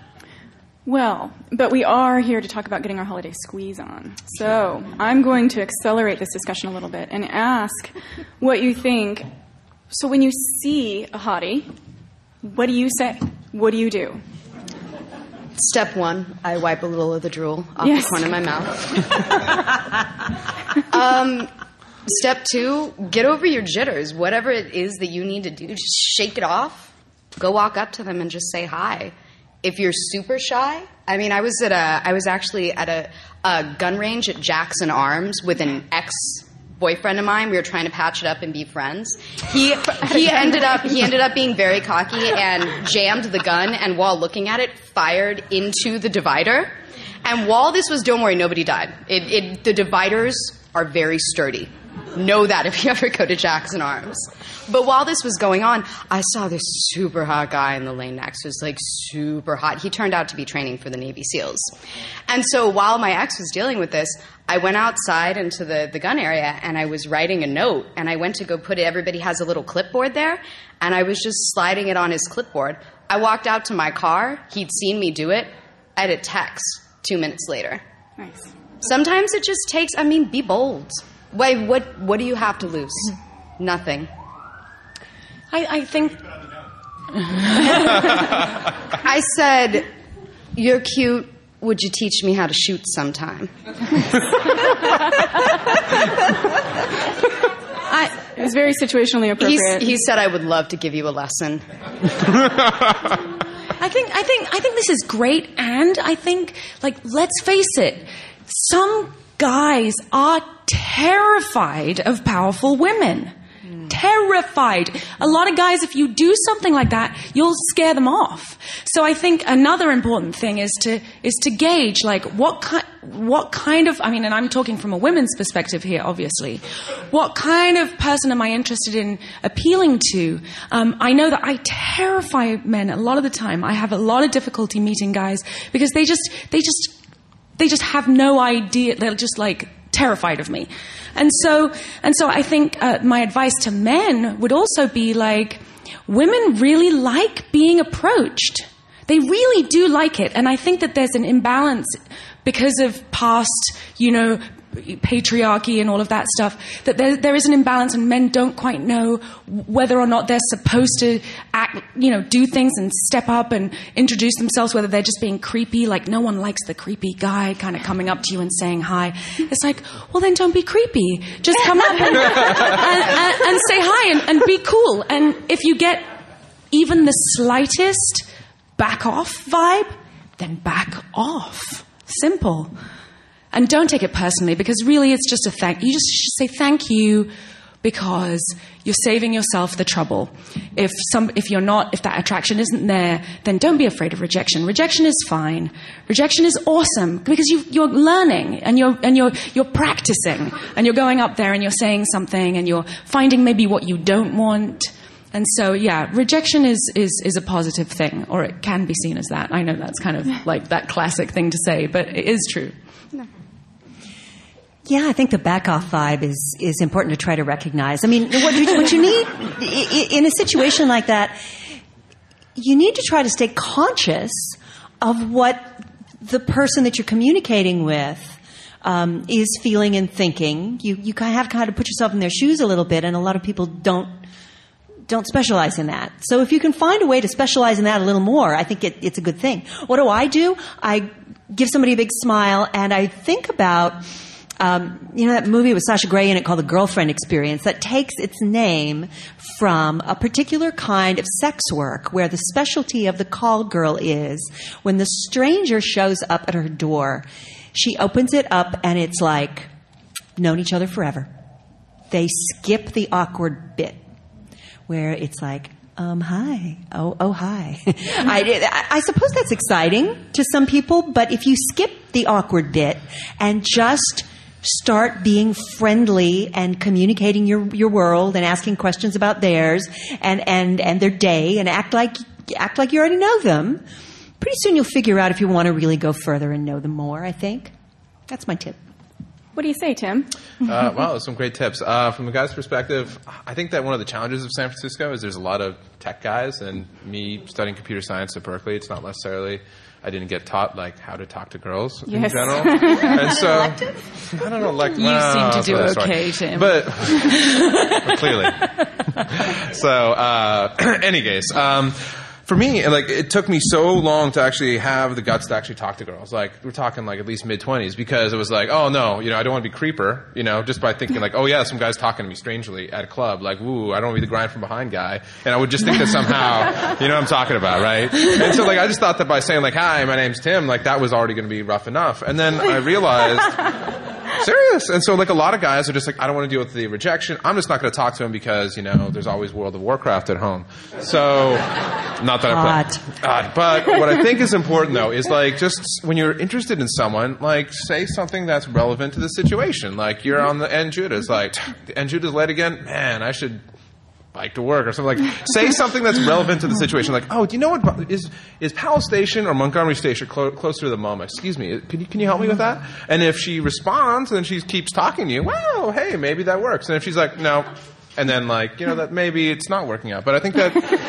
Well, but we are here to talk about getting our holiday squeeze on. So I'm going to accelerate this discussion a little bit and ask what you think. So when you see a hottie, what do you say? What do you do? Step one, I wipe a little of the drool off yes. the corner of my mouth. um, step two, get over your jitters. Whatever it is that you need to do, just shake it off. Go walk up to them and just say hi. If you're super shy, I mean, I was at a, I was actually at a, a gun range at Jackson Arms with an ex-boyfriend of mine. We were trying to patch it up and be friends. He he ended up he ended up being very cocky and jammed the gun, and while looking at it, fired into the divider. And while this was, don't worry, nobody died. It, it the dividers are very sturdy. Know that if you ever go to Jackson Arms. But while this was going on, I saw this super hot guy in the lane next. It was like super hot. He turned out to be training for the Navy SEALs. And so while my ex was dealing with this, I went outside into the, the gun area and I was writing a note, and I went to go put it, everybody has a little clipboard there, and I was just sliding it on his clipboard. I walked out to my car. He'd seen me do it. I had a text two minutes later. Nice. Sometimes it just takes, I mean, be bold. Wait, what, what do you have to lose? Nothing. I, I think... I said, you're cute. Would you teach me how to shoot sometime? I, it was very situationally appropriate. He, he said, I would love to give you a lesson. I think, I think, I think this is great, and I think, like, let's face it, some guys are terrified of powerful women. Mm. Terrified. A lot of guys, if you do something like that, you'll scare them off. So I think another important thing is to is to gauge, like, what kind what kind of, I mean, and I'm talking from a women's perspective here, obviously. What kind of person am I interested in appealing to? Um, I know that I terrify men a lot of the time. I have a lot of difficulty meeting guys because they just they just they just have no idea. They're just like terrified of me. And so, and so I think uh, my advice to men would also be like, women really like being approached. They really do like it. And I think that there's an imbalance because of past, you know, patriarchy and all of that stuff, that there, there is an imbalance and men don't quite know whether or not they're supposed to act, you know, do things and step up and introduce themselves, whether they're just being creepy, like no one likes the creepy guy kind of coming up to you and saying hi. It's like, well, then don't be creepy. Just come up and, and, and, and say hi and, and be cool. And if you get even the slightest back off vibe, then back off. Simple. And don't take it personally, because really it's just a thank. You just should say thank you because you're saving yourself the trouble. If some, if you're not, if that attraction isn't there, then don't be afraid of rejection. Rejection is fine. Rejection is awesome because you, you're learning and you're and you're you're practicing and you're going up there and you're saying something and you're finding maybe what you don't want. And so, yeah, rejection is, is, is a positive thing, or it can be seen as that. I know that's kind of like that classic thing to say, but it is true. No. Yeah, I think the back-off vibe is, is important to try to recognize. I mean, what you, what you need in a situation like that, you need to try to stay conscious of what the person that you're communicating with um, is feeling and thinking. You, you kind of have to kind of put yourself in their shoes a little bit, and a lot of people don't don't specialize in that. So if you can find a way to specialize in that a little more, I think it, it's a good thing. What do I do? I give somebody a big smile, and I think about, um, you know, that movie with Sasha Grey in it called The Girlfriend Experience that takes its name from a particular kind of sex work where the specialty of the call girl is when the stranger shows up at her door, she opens it up and it's like, known each other forever. They skip the awkward bit, where it's like, um, hi. Oh, oh, hi. I, I suppose that's exciting to some people, but if you skip the awkward bit and just start being friendly and communicating your, your world and asking questions about theirs and, and, and their day and act like, act like you already know them, pretty soon you'll figure out if you want to really go further and know them more, I think. That's my tip. What do you say, Tim? Uh, wow, some great tips. Uh, from a guy's perspective, I think that one of the challenges of San Francisco is there's a lot of tech guys, and me studying computer science at Berkeley, it's not necessarily, I didn't get taught like how to talk to girls yes. in general. And so, I don't know, like, you well, seem to do that's okay, Tim. But, but clearly. So, uh, any case, um, for me, like, it took me so long to actually have the guts to actually talk to girls. Like, we're talking like at least mid-twenties, because it was like, oh no, you know, I don't want to be creeper, you know, just by thinking like, oh yeah, some guy's talking to me strangely at a club. Like, ooh, I don't want to be the grind from behind guy. And I would just think that somehow, you know what I'm talking about, right? And so like, I just thought that by saying like, hi, my name's Tim, like that was already going to be rough enough. And then I realized, serious. And so like a lot of guys are just like, I don't want to deal with the rejection. I'm just not going to talk to him because, you know, there's always World of Warcraft at home. So, not that I play. God. But what I think is important though is like just when you're interested in someone, like say something that's relevant to the situation. Like you're on the N Judas, like N Judas late again? Man, I should bike to work or something. Like say something that's relevant to the situation. Like, oh, do you know what is is Powell Station or Montgomery Station clo- closer to the MoMA? Excuse me, can you can you help me with that? And if she responds and she keeps talking to you, well, hey, maybe that works. And if she's like, no. And then, like, you know, that maybe it's not working out. But I think that...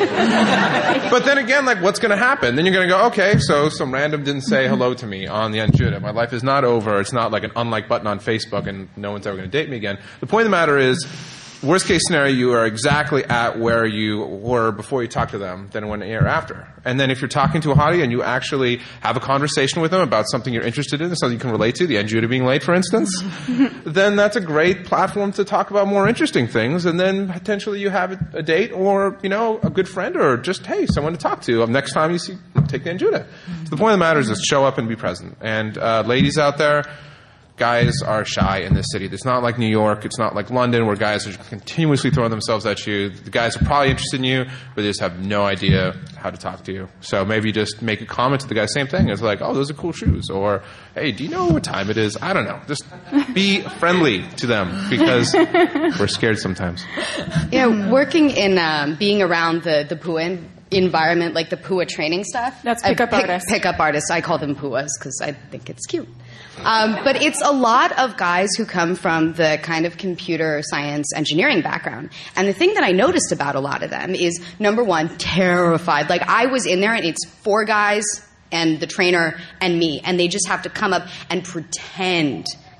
but then again, like, what's going to happen? Then you're going to go, okay, so some random didn't say hello to me on the N-Judah. My life is not over. It's not like an unlike button on Facebook and no one's ever going to date me again. The point of the matter is, worst case scenario, you are exactly at where you were before you talked to them than one year after. And then if you're talking to a hottie and you actually have a conversation with them about something you're interested in, something you can relate to, the N-Judah being late, for instance, then that's a great platform to talk about more interesting things. And then potentially you have a date or, you know, a good friend or just, hey, someone to talk to. Next time you see, take the N-Judah. So the point of the matter is just show up and be present. And uh, ladies out there, guys are shy in this city. It's not like New York. It's not like London where guys are continuously throwing themselves at you. The guys are probably interested in you, but they just have no idea how to talk to you. So maybe just make a comment to the guy. Same thing. It's like, oh, those are cool shoes. Or, hey, do you know what time it is? I don't know. Just be friendly to them because we're scared sometimes. Yeah, working in um, being around the, the P U A environment, like the P U A training stuff. That's pickup uh, pick, artists. Pickup artists. I call them P U As because I think it's cute. Um, but it's a lot of guys who come from the kind of computer science engineering background. And the thing that I noticed about a lot of them is, number one, terrified. Like, I was in there and it's four guys and the trainer and me, and they just have to come up and pretend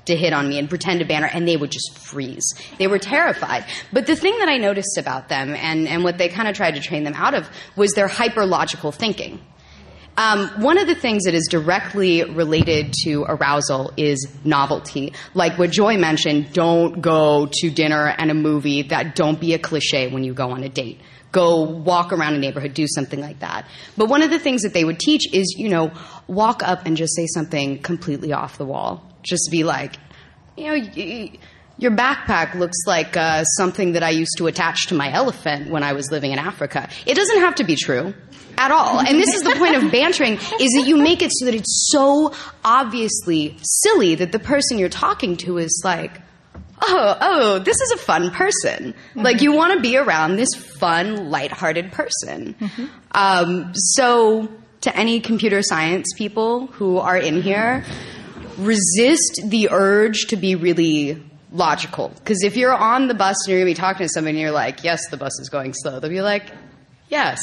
to hit on me and pretend to banter, and they would just freeze. They were terrified. But the thing that I noticed about them, and, and what they kind of tried to train them out of, was their hyper-logical thinking. Um, one of the things that is directly related to arousal is novelty. Like what Joy mentioned, don't go to dinner and a movie. That don't be a cliche when you go on a date. Go walk around a neighborhood, do something like that. But one of the things that they would teach is, you know, walk up and just say something completely off the wall. Just be like, you know, y- your backpack looks like uh, something that I used to attach to my elephant when I was living in Africa. It doesn't have to be true at all. And this is the point of bantering, is that you make it so that it's so obviously silly that the person you're talking to is like, oh, oh, this is a fun person. Mm-hmm. Like, you want to be around this fun, lighthearted person. Mm-hmm. Um, so, to any computer science people who are in here, resist the urge to be really logical. Because if you're on the bus and you're going to be talking to somebody and you're like, yes, the bus is going slow, they'll be like, yes.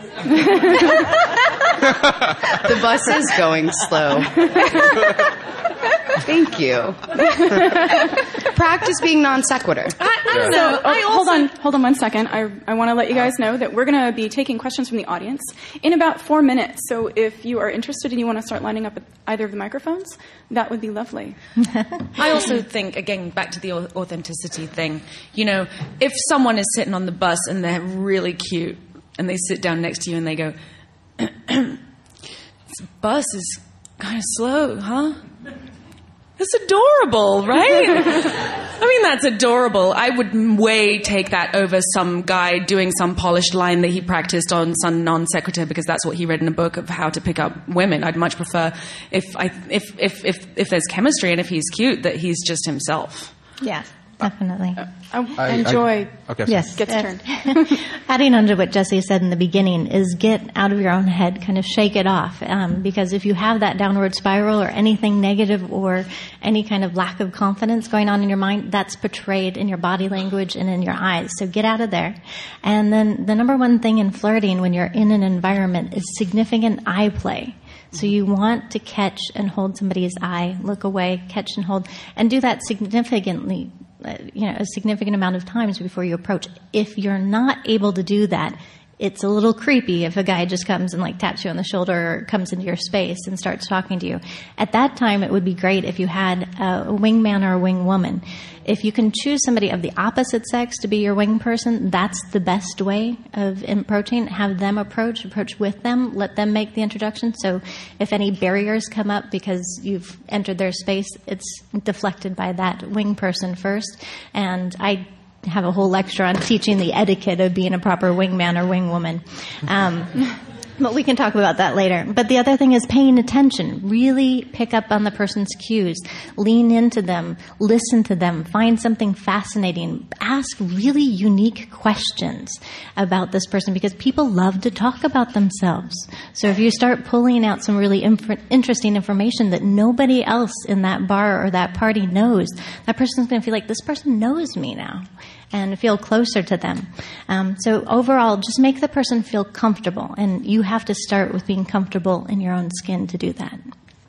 The bus is going slow. Thank you. Practice being non sequitur. I, I don't know. So, oh, I also, hold on, hold on one second. I, I want to let you guys know that we're going to be taking questions from the audience in about four minutes. So if you are interested and you want to start lining up at either of the microphones, that would be lovely. I also think, again, back to the authenticity thing, you know, if someone is sitting on the bus and they're really cute and they sit down next to you and they go, this bus is kind of slow, huh? It's adorable, right? I mean, that's adorable. I would way take that over some guy doing some polished line that he practiced on some non sequitur because that's what he read in a book of how to pick up women. I'd much prefer if I if if if, if there's chemistry and if he's cute that he's just himself. Yes, definitely. Uh, I enjoy. I, okay, yes, gets turned. Adding on to what Jesse said in the beginning is get out of your own head, kind of shake it off. Um, because if you have that downward spiral or anything negative or any kind of lack of confidence going on in your mind, that's portrayed in your body language and in your eyes. So get out of there. And then the number one thing in flirting when you're in an environment is significant eye play. So you want to catch and hold somebody's eye, look away, catch and hold, and do that significantly, uh, you know, a significant amount of times before you approach. If you're not able to do that, it's a little creepy if a guy just comes and like taps you on the shoulder or comes into your space and starts talking to you. At that time, it would be great if you had a wingman or a wing woman. If you can choose somebody of the opposite sex to be your wing person, that's the best way of approaching. Have them approach, approach with them, let them make the introduction. So if any barriers come up because you've entered their space, it's deflected by that wing person first. And I have a whole lecture on teaching the etiquette of being a proper wingman or wingwoman. Um, but we can talk about that later. But the other thing is paying attention. Really pick up on the person's cues. Lean into them. Listen to them. Find something fascinating. Ask really unique questions about this person because people love to talk about themselves. So if you start pulling out some really inf- interesting information that nobody else in that bar or that party knows, that person's going to feel like, this person knows me now, and feel closer to them. Um, so overall, just make the person feel comfortable. And you have to start with being comfortable in your own skin to do that.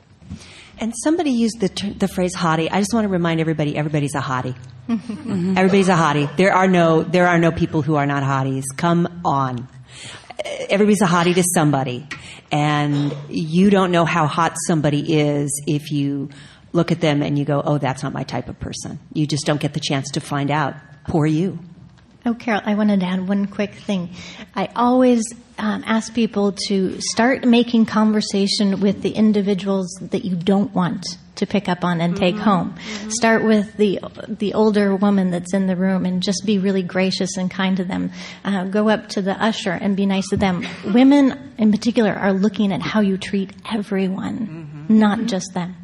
And somebody used the ter- the phrase hottie. I just want to remind everybody, everybody's a hottie. Mm-hmm. Everybody's a hottie. There are no there are no people who are not hotties. Come on. Everybody's a hottie to somebody. And you don't know how hot somebody is if you look at them and you go, oh, that's not my type of person. You just don't get the chance to find out. Poor you. Oh, Carol, I wanted to add one quick thing. I always um, ask people to start making conversation with the individuals that you don't want to pick up on and take mm-hmm. home. Mm-hmm. Start with the the older woman that's in the room and just be really gracious and kind to them. Uh, go up to the usher and be nice to them. Women, in particular, are looking at how you treat everyone, mm-hmm. not just them.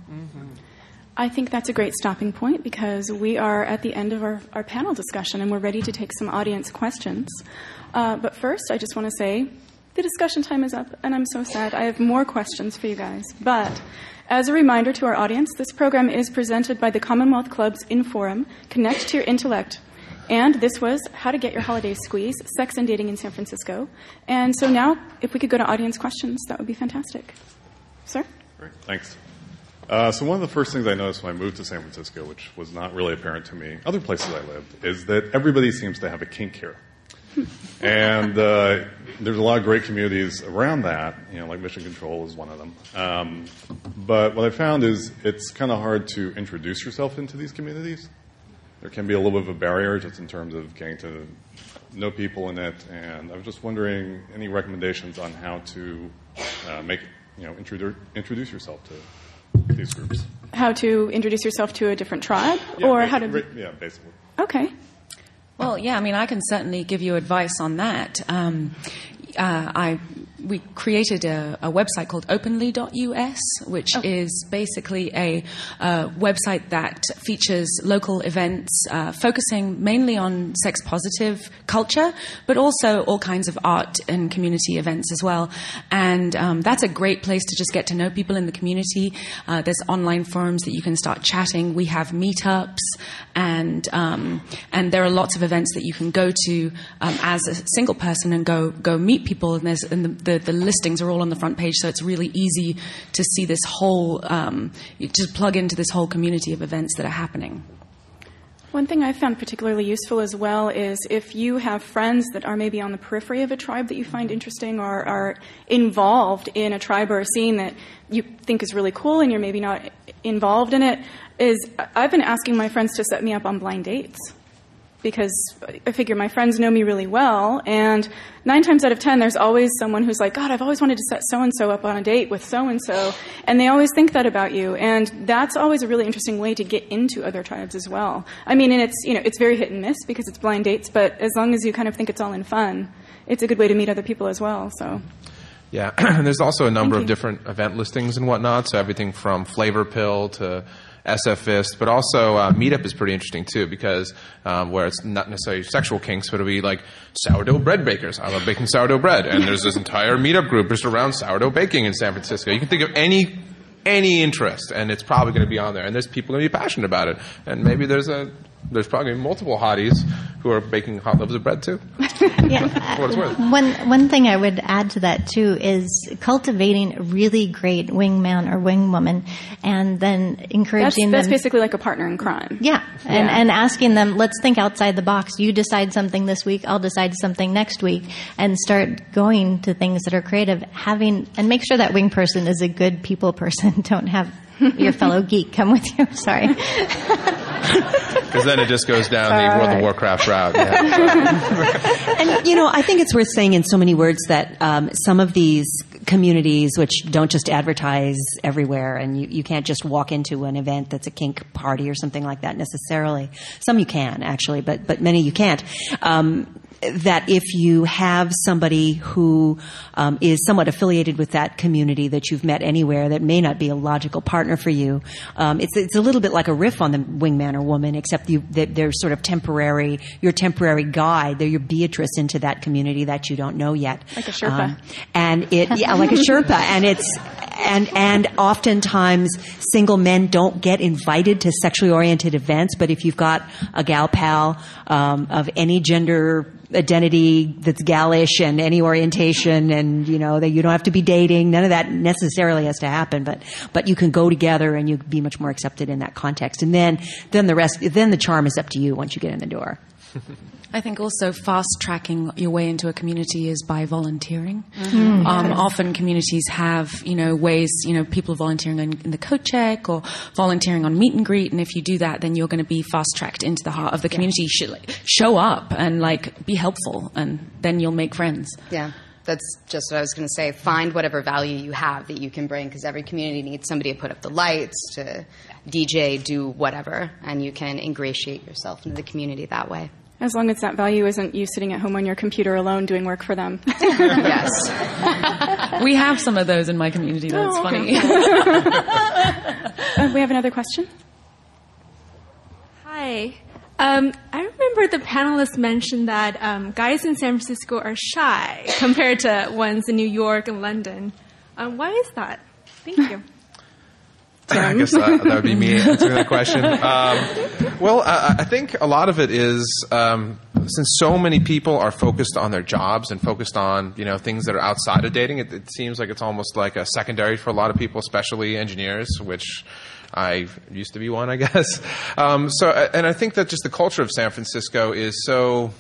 I think that's a great stopping point because we are at the end of our, our panel discussion and we're ready to take some audience questions. Uh, but first, I just want to say the discussion time is up and I'm so sad. I have more questions for you guys. But as a reminder to our audience, this program is presented by the Commonwealth Club's Inforum, Connect to Your Intellect. And this was How to Get Your Holiday Squeeze, Sex and Dating in San Francisco. And so now, if we could go to audience questions, that would be fantastic. Sir? Great. Thanks. Uh, so one of the first things I noticed when I moved to San Francisco, which was not really apparent to me, other places I lived, is that everybody seems to have a kink here. And uh, there's a lot of great communities around that, you know, like Mission Control is one of them. Um, but what I found is it's kind of hard to introduce yourself into these communities. There can be a little bit of a barrier just in terms of getting to know people in it. And I was just wondering any recommendations on how to uh, make, you know, introdu- introduce yourself to these groups. How to introduce yourself to a different tribe? Yeah, or ba- how to... ba- yeah, basically. Okay. Well, yeah, I mean, I can certainly give you advice on that. Um, uh, I we created a, a website called openly dot U S, which oh. is basically a uh, website that features local events uh, focusing mainly on sex-positive culture, but also all kinds of art and community events as well. And um, that's a great place to just get to know people in the community. Uh, there's online forums that you can start chatting. We have meetups, and um, and there are lots of events that you can go to um, as a single person and go go meet people. And there's and the, the The, the listings are all on the front page, so it's really easy to see this whole, um, you just plug into this whole community of events that are happening. One thing I found particularly useful as well is if you have friends that are maybe on the periphery of a tribe that you find interesting, or are involved in a tribe or a scene that you think is really cool and you're maybe not involved in it, is I've been asking my friends to set me up on blind dates. Because I figure my friends know me really well, and nine times out of ten, there's always someone who's like, God, I've always wanted to set so-and-so up on a date with so-and-so, and they always think that about you, and that's always a really interesting way to get into other tribes as well. I mean, and it's, you know, it's very hit and miss because it's blind dates, but as long as you kind of think it's all in fun, it's a good way to meet other people as well, so... Yeah, and there's also a number of different event listings and whatnot, so everything from Flavor Pill to S F Fist, but also uh, Meetup is pretty interesting too, because um, where it's not necessarily sexual kinks, but it'll be like sourdough bread bakers. I love baking sourdough bread, and there's this entire Meetup group just around sourdough baking in San Francisco. You can think of any any interest, and it's probably going to be on there, and there's people going to be passionate about it, and maybe there's a there's probably multiple hotties who are baking hot loaves of bread too. Yeah. For what it's worth. One one thing I would add to that too is cultivating a really great wingman or wingwoman, and then encouraging that's, that's them. That's basically like a partner in crime. Yeah, and yeah. and asking them, let's think outside the box. You decide something this week, I'll decide something next week, and start going to things that are creative. Having and make sure that wing person is a good people person. Don't have your fellow geek come with you. Sorry. Because then it just goes down the World of Warcraft route. Yeah. And, you know, I think it's worth saying in so many words that um, some of these communities, which don't just advertise everywhere, and you, you can't just walk into an event that's a kink party or something like that necessarily. Some you can, actually, but, but many you can't. Um, that if you have somebody who um, is somewhat affiliated with that community that you've met anywhere that may not be a logical partner for you, um, it's it's a little bit like a riff on the wingman or woman, except you, that they're sort of temporary, your temporary guide. They're your Beatrice into that community that you don't know yet. Like a Sherpa. Um, and it, yeah, like a Sherpa. And it's, and, and oftentimes single men don't get invited to sexually oriented events, but if you've got a gal pal, um, of any gender identity that's gallish and any orientation, and you know that you don't have to be dating, none of that necessarily has to happen, but but you can go together and you can be much more accepted in that context, and then then the rest then the charm is up to you once you get in the door. I think also fast-tracking your way into a community is by volunteering. Mm-hmm. Um, often communities have, you know, ways, you know, people volunteering in, in the coat check or volunteering on meet and greet, and if you do that, then you're going to be fast-tracked into the heart of the community. You should like, show up and, like, be helpful, and then you'll make friends. Yeah. That's just what I was going to say. Find whatever value you have that you can bring, because every community needs somebody to put up the lights, to D J, do whatever, and you can ingratiate yourself into the community that way. As long as that value isn't you sitting at home on your computer alone doing work for them. Yes. We have some of those in my community, though. It's oh, funny. uh, we have another question. Hi. Um, I remember the panelists mentioned that um, guys in San Francisco are shy compared to ones in New York and London. Um, why is that? Thank you. I guess that, that would be me answering that question. Um, well, I, I think a lot of it is um, since so many people are focused on their jobs and focused on, you know, things that are outside of dating, it, it seems like it's almost like a secondary for a lot of people, especially engineers, which I used to be one, I guess. Um, so, and I think that just the culture of San Francisco is so.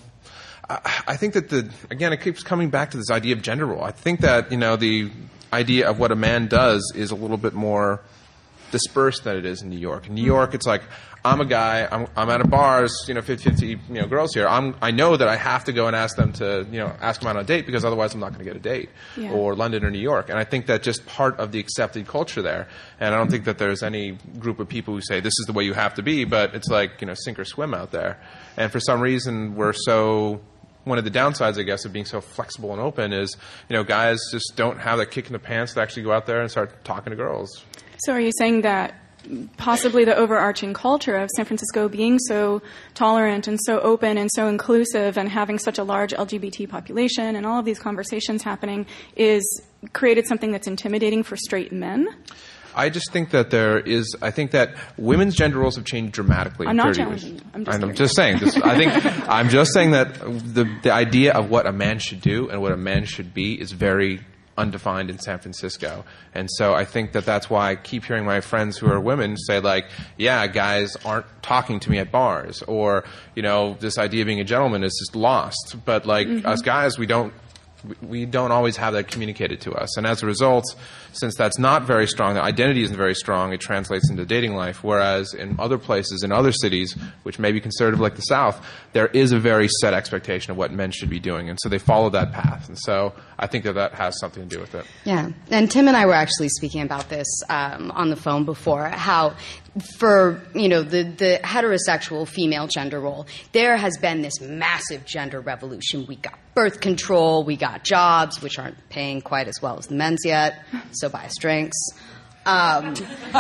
I think that the again, it keeps coming back to this idea of gender role. I think that, you know, the idea of what a man does is a little bit more dispersed than it is in New York. In New York, it's like, I'm a guy, I'm, I'm at a bars, you know, fifty, fifty, you know, girls here. I'm, I know that I have to go and ask them to, you know, ask them out on a date because otherwise I'm not going to get a date. Yeah. Or London or New York. And I think that just part of the accepted culture there. And I don't think that there's any group of people who say this is the way you have to be, but it's like, you know, sink or swim out there. And for some reason, we're so... One of the downsides, I guess, of being so flexible and open is, you know, guys just don't have that kick in the pants to actually go out there and start talking to girls. So are you saying that possibly the overarching culture of San Francisco being so tolerant and so open and so inclusive and having such a large L G B T population and all of these conversations happening is created something that's intimidating for straight men? I just think that there is. I think that women's gender roles have changed dramatically. I'm in not thirty challenging years. you. I'm just, I'm just saying. Just, I think I'm just saying that the the idea of what a man should do and what a man should be is very undefined in San Francisco. And so I think that that's why I keep hearing my friends who are women say, like, yeah, guys aren't talking to me at bars, or, you know, this idea of being a gentleman is just lost. But like mm-hmm. us guys, we don't. We don't always have that communicated to us. And as a result, since that's not very strong, the identity isn't very strong, it translates into dating life. Whereas in other places, in other cities, which may be conservative like the South, there is a very set expectation of what men should be doing. And so they follow that path. And so I think that that has something to do with it. Yeah. And Tim and I were actually speaking about this um, on the phone before, how for, you know, the, the heterosexual female gender role, there has been this massive gender revolution. We got birth control, we got jobs, which aren't paying quite as well as the men's yet, so buy us drinks. Um,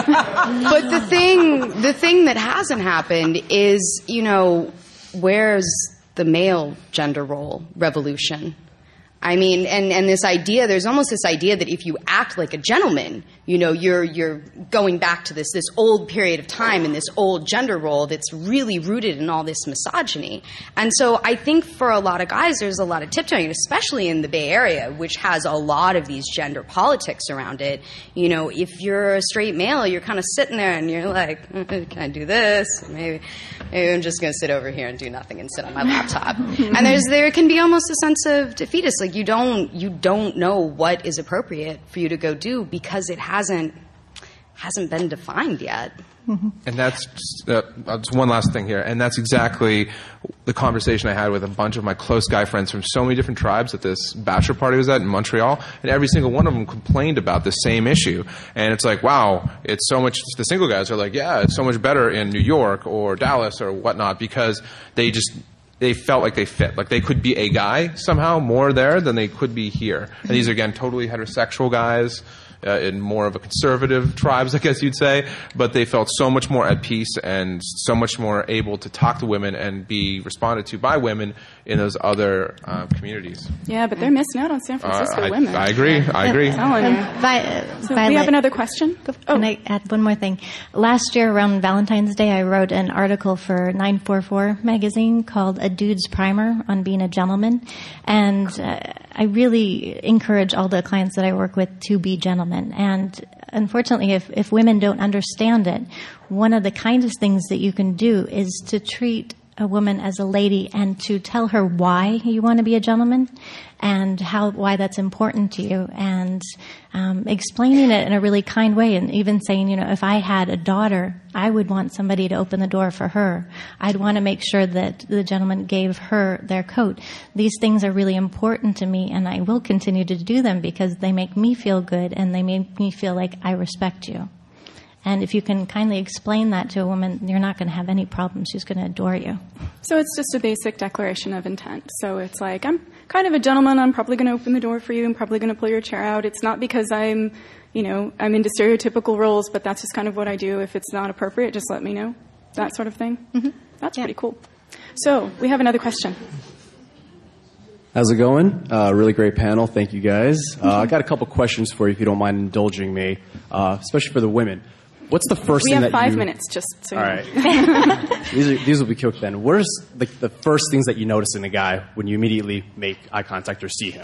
but the thing, the thing that hasn't happened is, you know, where's the male gender role revolution? I mean, and, and this idea, there's almost this idea that if you act like a gentleman, you know, you're you're going back to this this old period of time and this old gender role that's really rooted in all this misogyny. And so I think for a lot of guys, there's a lot of tiptoeing, especially in the Bay Area, which has a lot of these gender politics around it. You know, if you're a straight male, you're kind of sitting there and you're like, can I do this? Maybe, maybe I'm just going to sit over here and do nothing and sit on my laptop. And there's there can be almost a sense of defeatist. Like you don't you don't know what is appropriate for you to go do because it hasn't hasn't been defined yet. Mm-hmm. And that's uh, that's one last thing here, and that's exactly the conversation I had with a bunch of my close guy friends from so many different tribes at this bachelor party I was at in Montreal, and every single one of them complained about the same issue. And it's like, wow, it's so much. The single guys are like, yeah, it's so much better in New York or Dallas or whatnot because they just. They felt like they fit. Like they could be a guy somehow more there than they could be here. And these are, again, totally heterosexual guys uh, in more of a conservative tribes, I guess you'd say. But they felt so much more at peace and so much more able to talk to women and be responded to by women in those other uh, communities. Yeah, but they're missing out on San Francisco uh, I, women. I agree. I agree. Um, Vi- uh, so we have another question? Can oh. I add one more thing? Last year around Valentine's Day, I wrote an article for nine forty-four magazine called A Dude's Primer on Being a Gentleman. And uh, I really encourage all the clients that I work with to be gentlemen. And unfortunately, if, if women don't understand it, one of the kindest things that you can do is to treat a woman as a lady and to tell her why you want to be a gentleman and how why that's important to you, and um, explaining it in a really kind way, and even saying, you know, if I had a daughter, I would want somebody to open the door for her. I'd want to make sure that the gentleman gave her their coat. These things are really important to me, and I will continue to do them because they make me feel good and they make me feel like I respect you. And if you can kindly explain that to a woman, you're not going to have any problems. She's going to adore you. So it's just a basic declaration of intent. So it's like, I'm kind of a gentleman. I'm probably going to open the door for you. I'm probably going to pull your chair out. It's not because I'm, you know, I'm into stereotypical roles, but that's just kind of what I do. If it's not appropriate, just let me know. That sort of thing. Mm-hmm. That's yeah. pretty cool. So we have another question. How's it going? Uh, really great panel. Thank you, guys. Uh, I got a couple questions for you, if you don't mind indulging me, uh, especially for the women. what's the first we thing have that five you... minutes, just so All you right. know. these, are, these will be quick then. What are the, the first things that you notice in a guy when you immediately make eye contact or see him?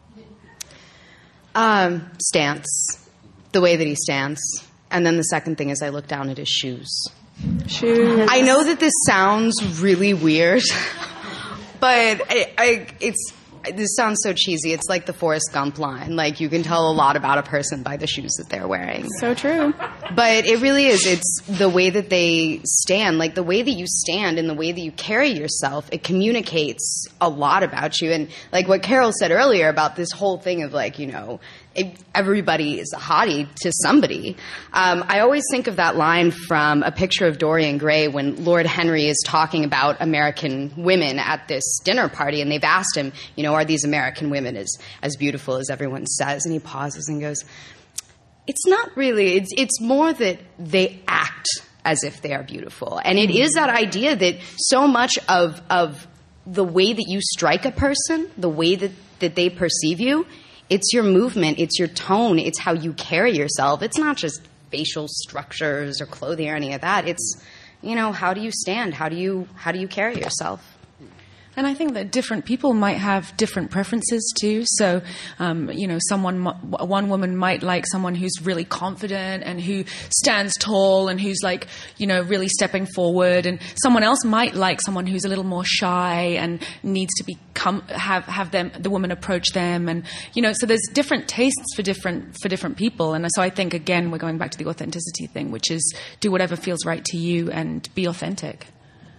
Um, stance. The way that he stands. And then the second thing is I look down at his shoes. Shoes. I know that this sounds really weird, but I, I, it's this sounds so cheesy. It's like the Forrest Gump line. Like, you can tell a lot about a person by the shoes that they're wearing. So true. But it really is. It's the way that they stand. Like, the way that you stand and the way that you carry yourself, it communicates a lot about you. And like what Carol said earlier about this whole thing of, like, you know, it, everybody is a hottie to somebody. Um, I always think of that line from A Picture of Dorian Gray when Lord Henry is talking about American women at this dinner party, and they've asked him, you know, are these American women as, as beautiful as everyone says? And he pauses and goes, it's not really. It's, it's more that they act as if they are beautiful. And it is that idea that so much of, of the way that you strike a person, the way that, that they perceive you, it's your movement, it's your tone, it's how you carry yourself. It's not just facial structures or clothing or any of that. It's, you know, how do you stand? How do you how do you carry yourself? And I think that different people might have different preferences too. So, um, you know, someone, one woman might like someone who's really confident and who stands tall and who's like, you know, really stepping forward. And someone else might like someone who's a little more shy and needs to be come have have them the woman approach them. And you know, so there's different tastes for different for different people. And so I think again we're going back to the authenticity thing, which is do whatever feels right to you and be authentic.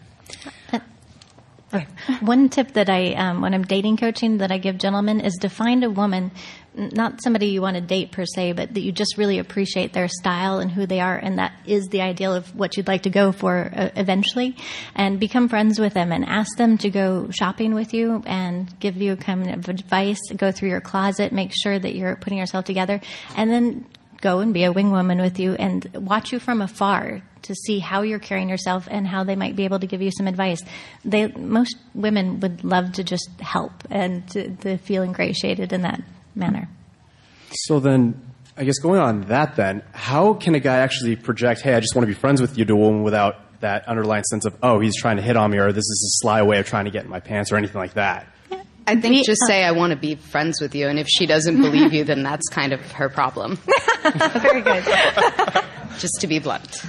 One tip that I, um, when I'm dating coaching, that I give gentlemen is to find a woman, not somebody you want to date per se, but that you just really appreciate their style and who they are, and that is the ideal of what you'd like to go for uh, eventually, and become friends with them and ask them to go shopping with you and give you kind of advice, go through your closet, make sure that you're putting yourself together, and then go and be a wing woman with you and watch you from afar to see how you're carrying yourself and how they might be able to give you some advice. They, most women would love to just help and to, to feel ingratiated in that manner. So then, I guess going on that then, how can a guy actually project, hey, I just want to be friends with you to a woman without that underlying sense of, oh, he's trying to hit on me, or this is a sly way of trying to get in my pants, or anything like that? I think just say, I want to be friends with you, and if she doesn't believe you, then that's kind of her problem. Very good. Just to be blunt.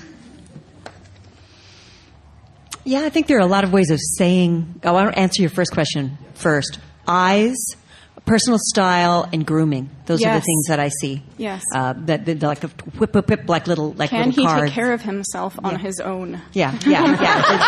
Yeah, I think there are a lot of ways of saying, oh, I want to answer your first question first. Eyes, personal style, and grooming. Those Yes. are the things that I see. Yes. Uh, that, that like a whip, whip, whip, like little, like Can little he cards. take care of himself on his own? Yeah, yeah,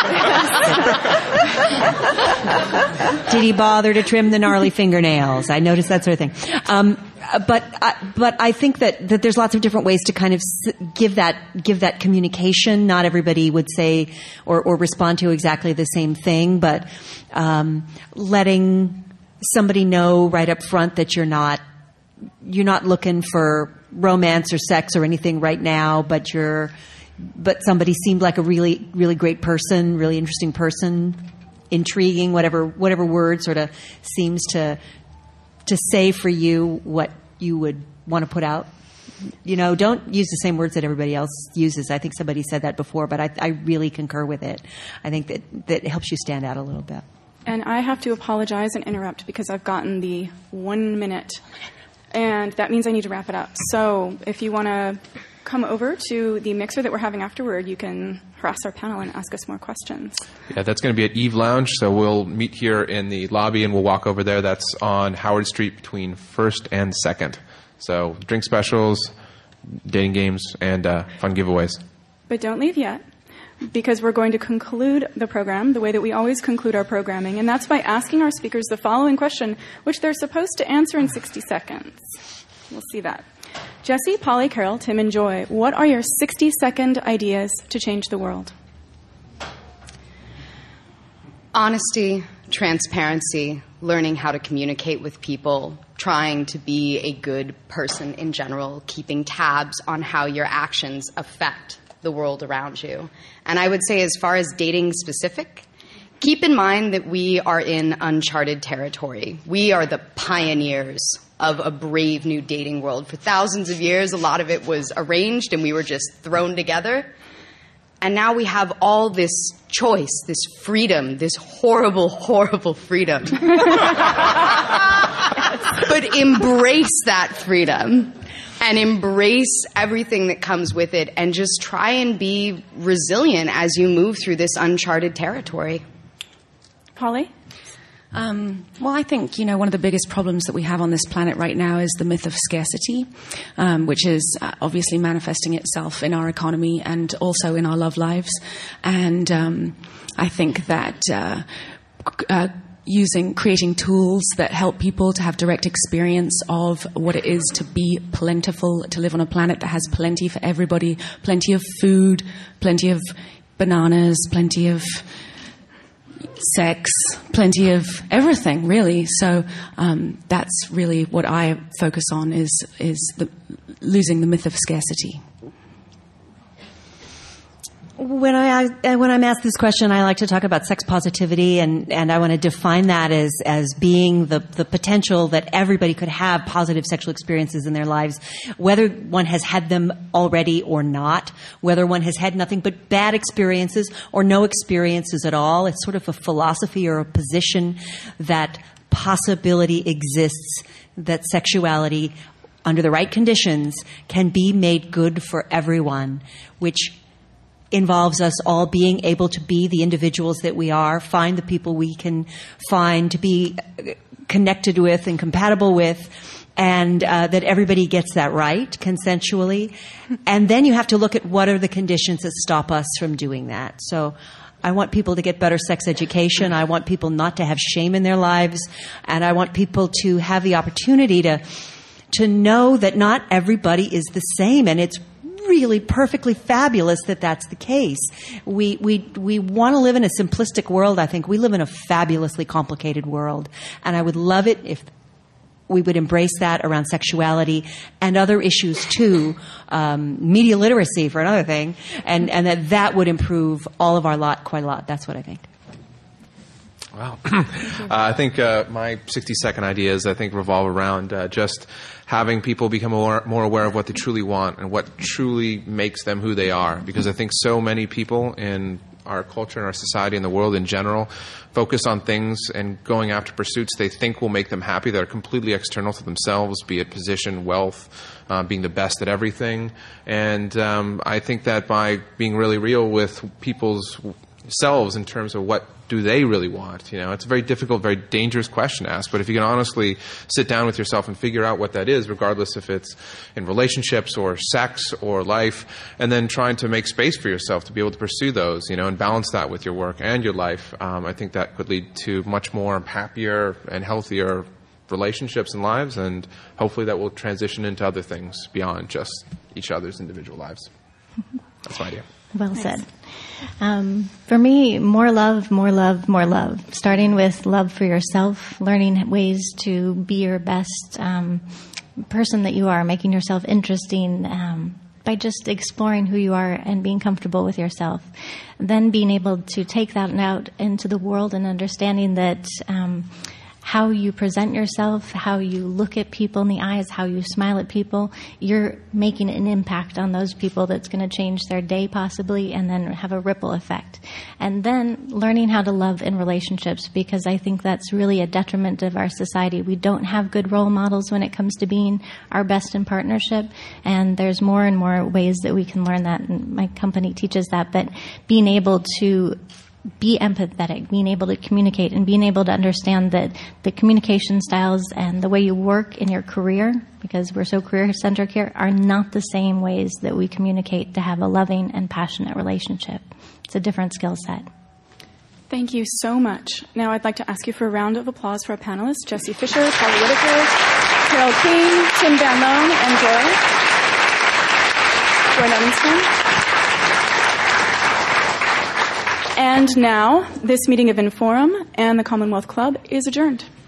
yeah. Did he bother to trim the gnarly fingernails? I noticed that sort of thing. Um, but uh, but I think that, that there's lots of different ways to kind of s- give that give that communication. Not everybody would say or, or respond to exactly the same thing, but um, letting somebody know right up front that you're not you're not looking for romance or sex or anything right now, but you're but somebody seemed like a really really great person, really interesting person, intriguing, whatever whatever word sort of seems to to say for you what you would want to put out. You know, don't use the same words that everybody else uses. I think somebody said that before, but I, I really concur with it. I think that that helps you stand out a little bit. And I have to apologize and interrupt because I've gotten the one minute, and that means I need to wrap it up. So if you want to come over to the mixer that we're having afterward, you can harass our panel and ask us more questions. Yeah, that's going to be at Eve Lounge, so we'll meet here in the lobby and we'll walk over there. That's on Howard Street between first and second. So drink specials, dating games, and uh, fun giveaways. But don't leave yet, because we're going to conclude the program the way that we always conclude our programming, and that's by asking our speakers the following question, which they're supposed to answer in sixty seconds. We'll see that. Jesse, Polly, Carol, Tim, and Joy, what are your sixty-second ideas to change the world? Honesty, transparency, learning how to communicate with people, trying to be a good person in general, keeping tabs on how your actions affect the world around you. And I would say, as far as dating specific, keep in mind that we are in uncharted territory. We are the pioneers of a brave new dating world. For thousands of years, a lot of it was arranged and we were just thrown together. And now we have all this choice, this freedom, this horrible, horrible freedom. But embrace that freedom and embrace everything that comes with it and just try and be resilient as you move through this uncharted territory. Polly? Um, well, I think, you know, one of the biggest problems that we have on this planet right now is the myth of scarcity, um, which is uh, obviously manifesting itself in our economy and also in our love lives. And um, I think that uh, uh, using, creating tools that help people to have direct experience of what it is to be plentiful, to live on a planet that has plenty for everybody, plenty of food, plenty of bananas, plenty of sex, plenty of everything, really. So um, that's really what I focus on, is is the, losing the myth of scarcity. When I when I'm asked this question, I like to talk about sex positivity, and, and I want to define that as as being the, the potential that everybody could have positive sexual experiences in their lives, whether one has had them already or not, whether one has had nothing but bad experiences or no experiences at all. It's sort of a philosophy or a position that possibility exists, that sexuality, under the right conditions, can be made good for everyone, which involves us all being able to be the individuals that we are, find the people we can find to be connected with and compatible with, and uh, that everybody gets that right consensually. And then you have to look at what are the conditions that stop us from doing that. So I want people to get better sex education. I want people not to have shame in their lives. And I want people to have the opportunity to to know that not everybody is the same. And it's really perfectly fabulous that that's the case. We we we want to live in a simplistic world. I think we live in a fabulously complicated world, and I would love it if we would embrace that around sexuality and other issues too, um, media literacy for another thing, and and that that would improve all of our lot quite a lot. That's what I think. Wow. uh, I think uh, my sixty-second ideas, I think, revolve around uh, just having people become more, more aware of what they truly want and what truly makes them who they are. Because I think so many people in our culture and our society and the world in general focus on things and going after pursuits they think will make them happy that are completely external to themselves, be it position, wealth, uh, being the best at everything. And um, I think that by being really real with people's selves in terms of what do they really want, you know, it's a very difficult, very dangerous question to ask. But if you can honestly sit down with yourself and figure out what that is, regardless if it's in relationships or sex or life, and then trying to make space for yourself to be able to pursue those, you know, and balance that with your work and your life, um, I think that could lead to much more happier and healthier relationships and lives, and hopefully that will transition into other things beyond just each other's individual lives. That's my idea. Well said. Um, for me, more love, more love, more love. Starting with love for yourself, learning ways to be your best um, person that you are, making yourself interesting um, by just exploring who you are and being comfortable with yourself. Then being able to take that out into the world and understanding that um, how you present yourself, how you look at people in the eyes, how you smile at people, you're making an impact on those people that's going to change their day possibly, and then have a ripple effect. And then learning how to love in relationships, because I think that's really a detriment of our society. We don't have good role models when it comes to being our best in partnership, and there's more and more ways that we can learn that, and my company teaches that, but being able to be empathetic, being able to communicate, and being able to understand that the communication styles and the way you work in your career, because we're so career-centric here, are not the same ways that we communicate to have a loving and passionate relationship. It's a different skill set. Thank you so much. Now I'd like to ask you for a round of applause for our panelists, Jessie Fisher, Polly Whitaker, Carol King, Tim Van Loan, and Joy. Joy Evanston. And now, this meeting of Inforum and the Commonwealth Club is adjourned.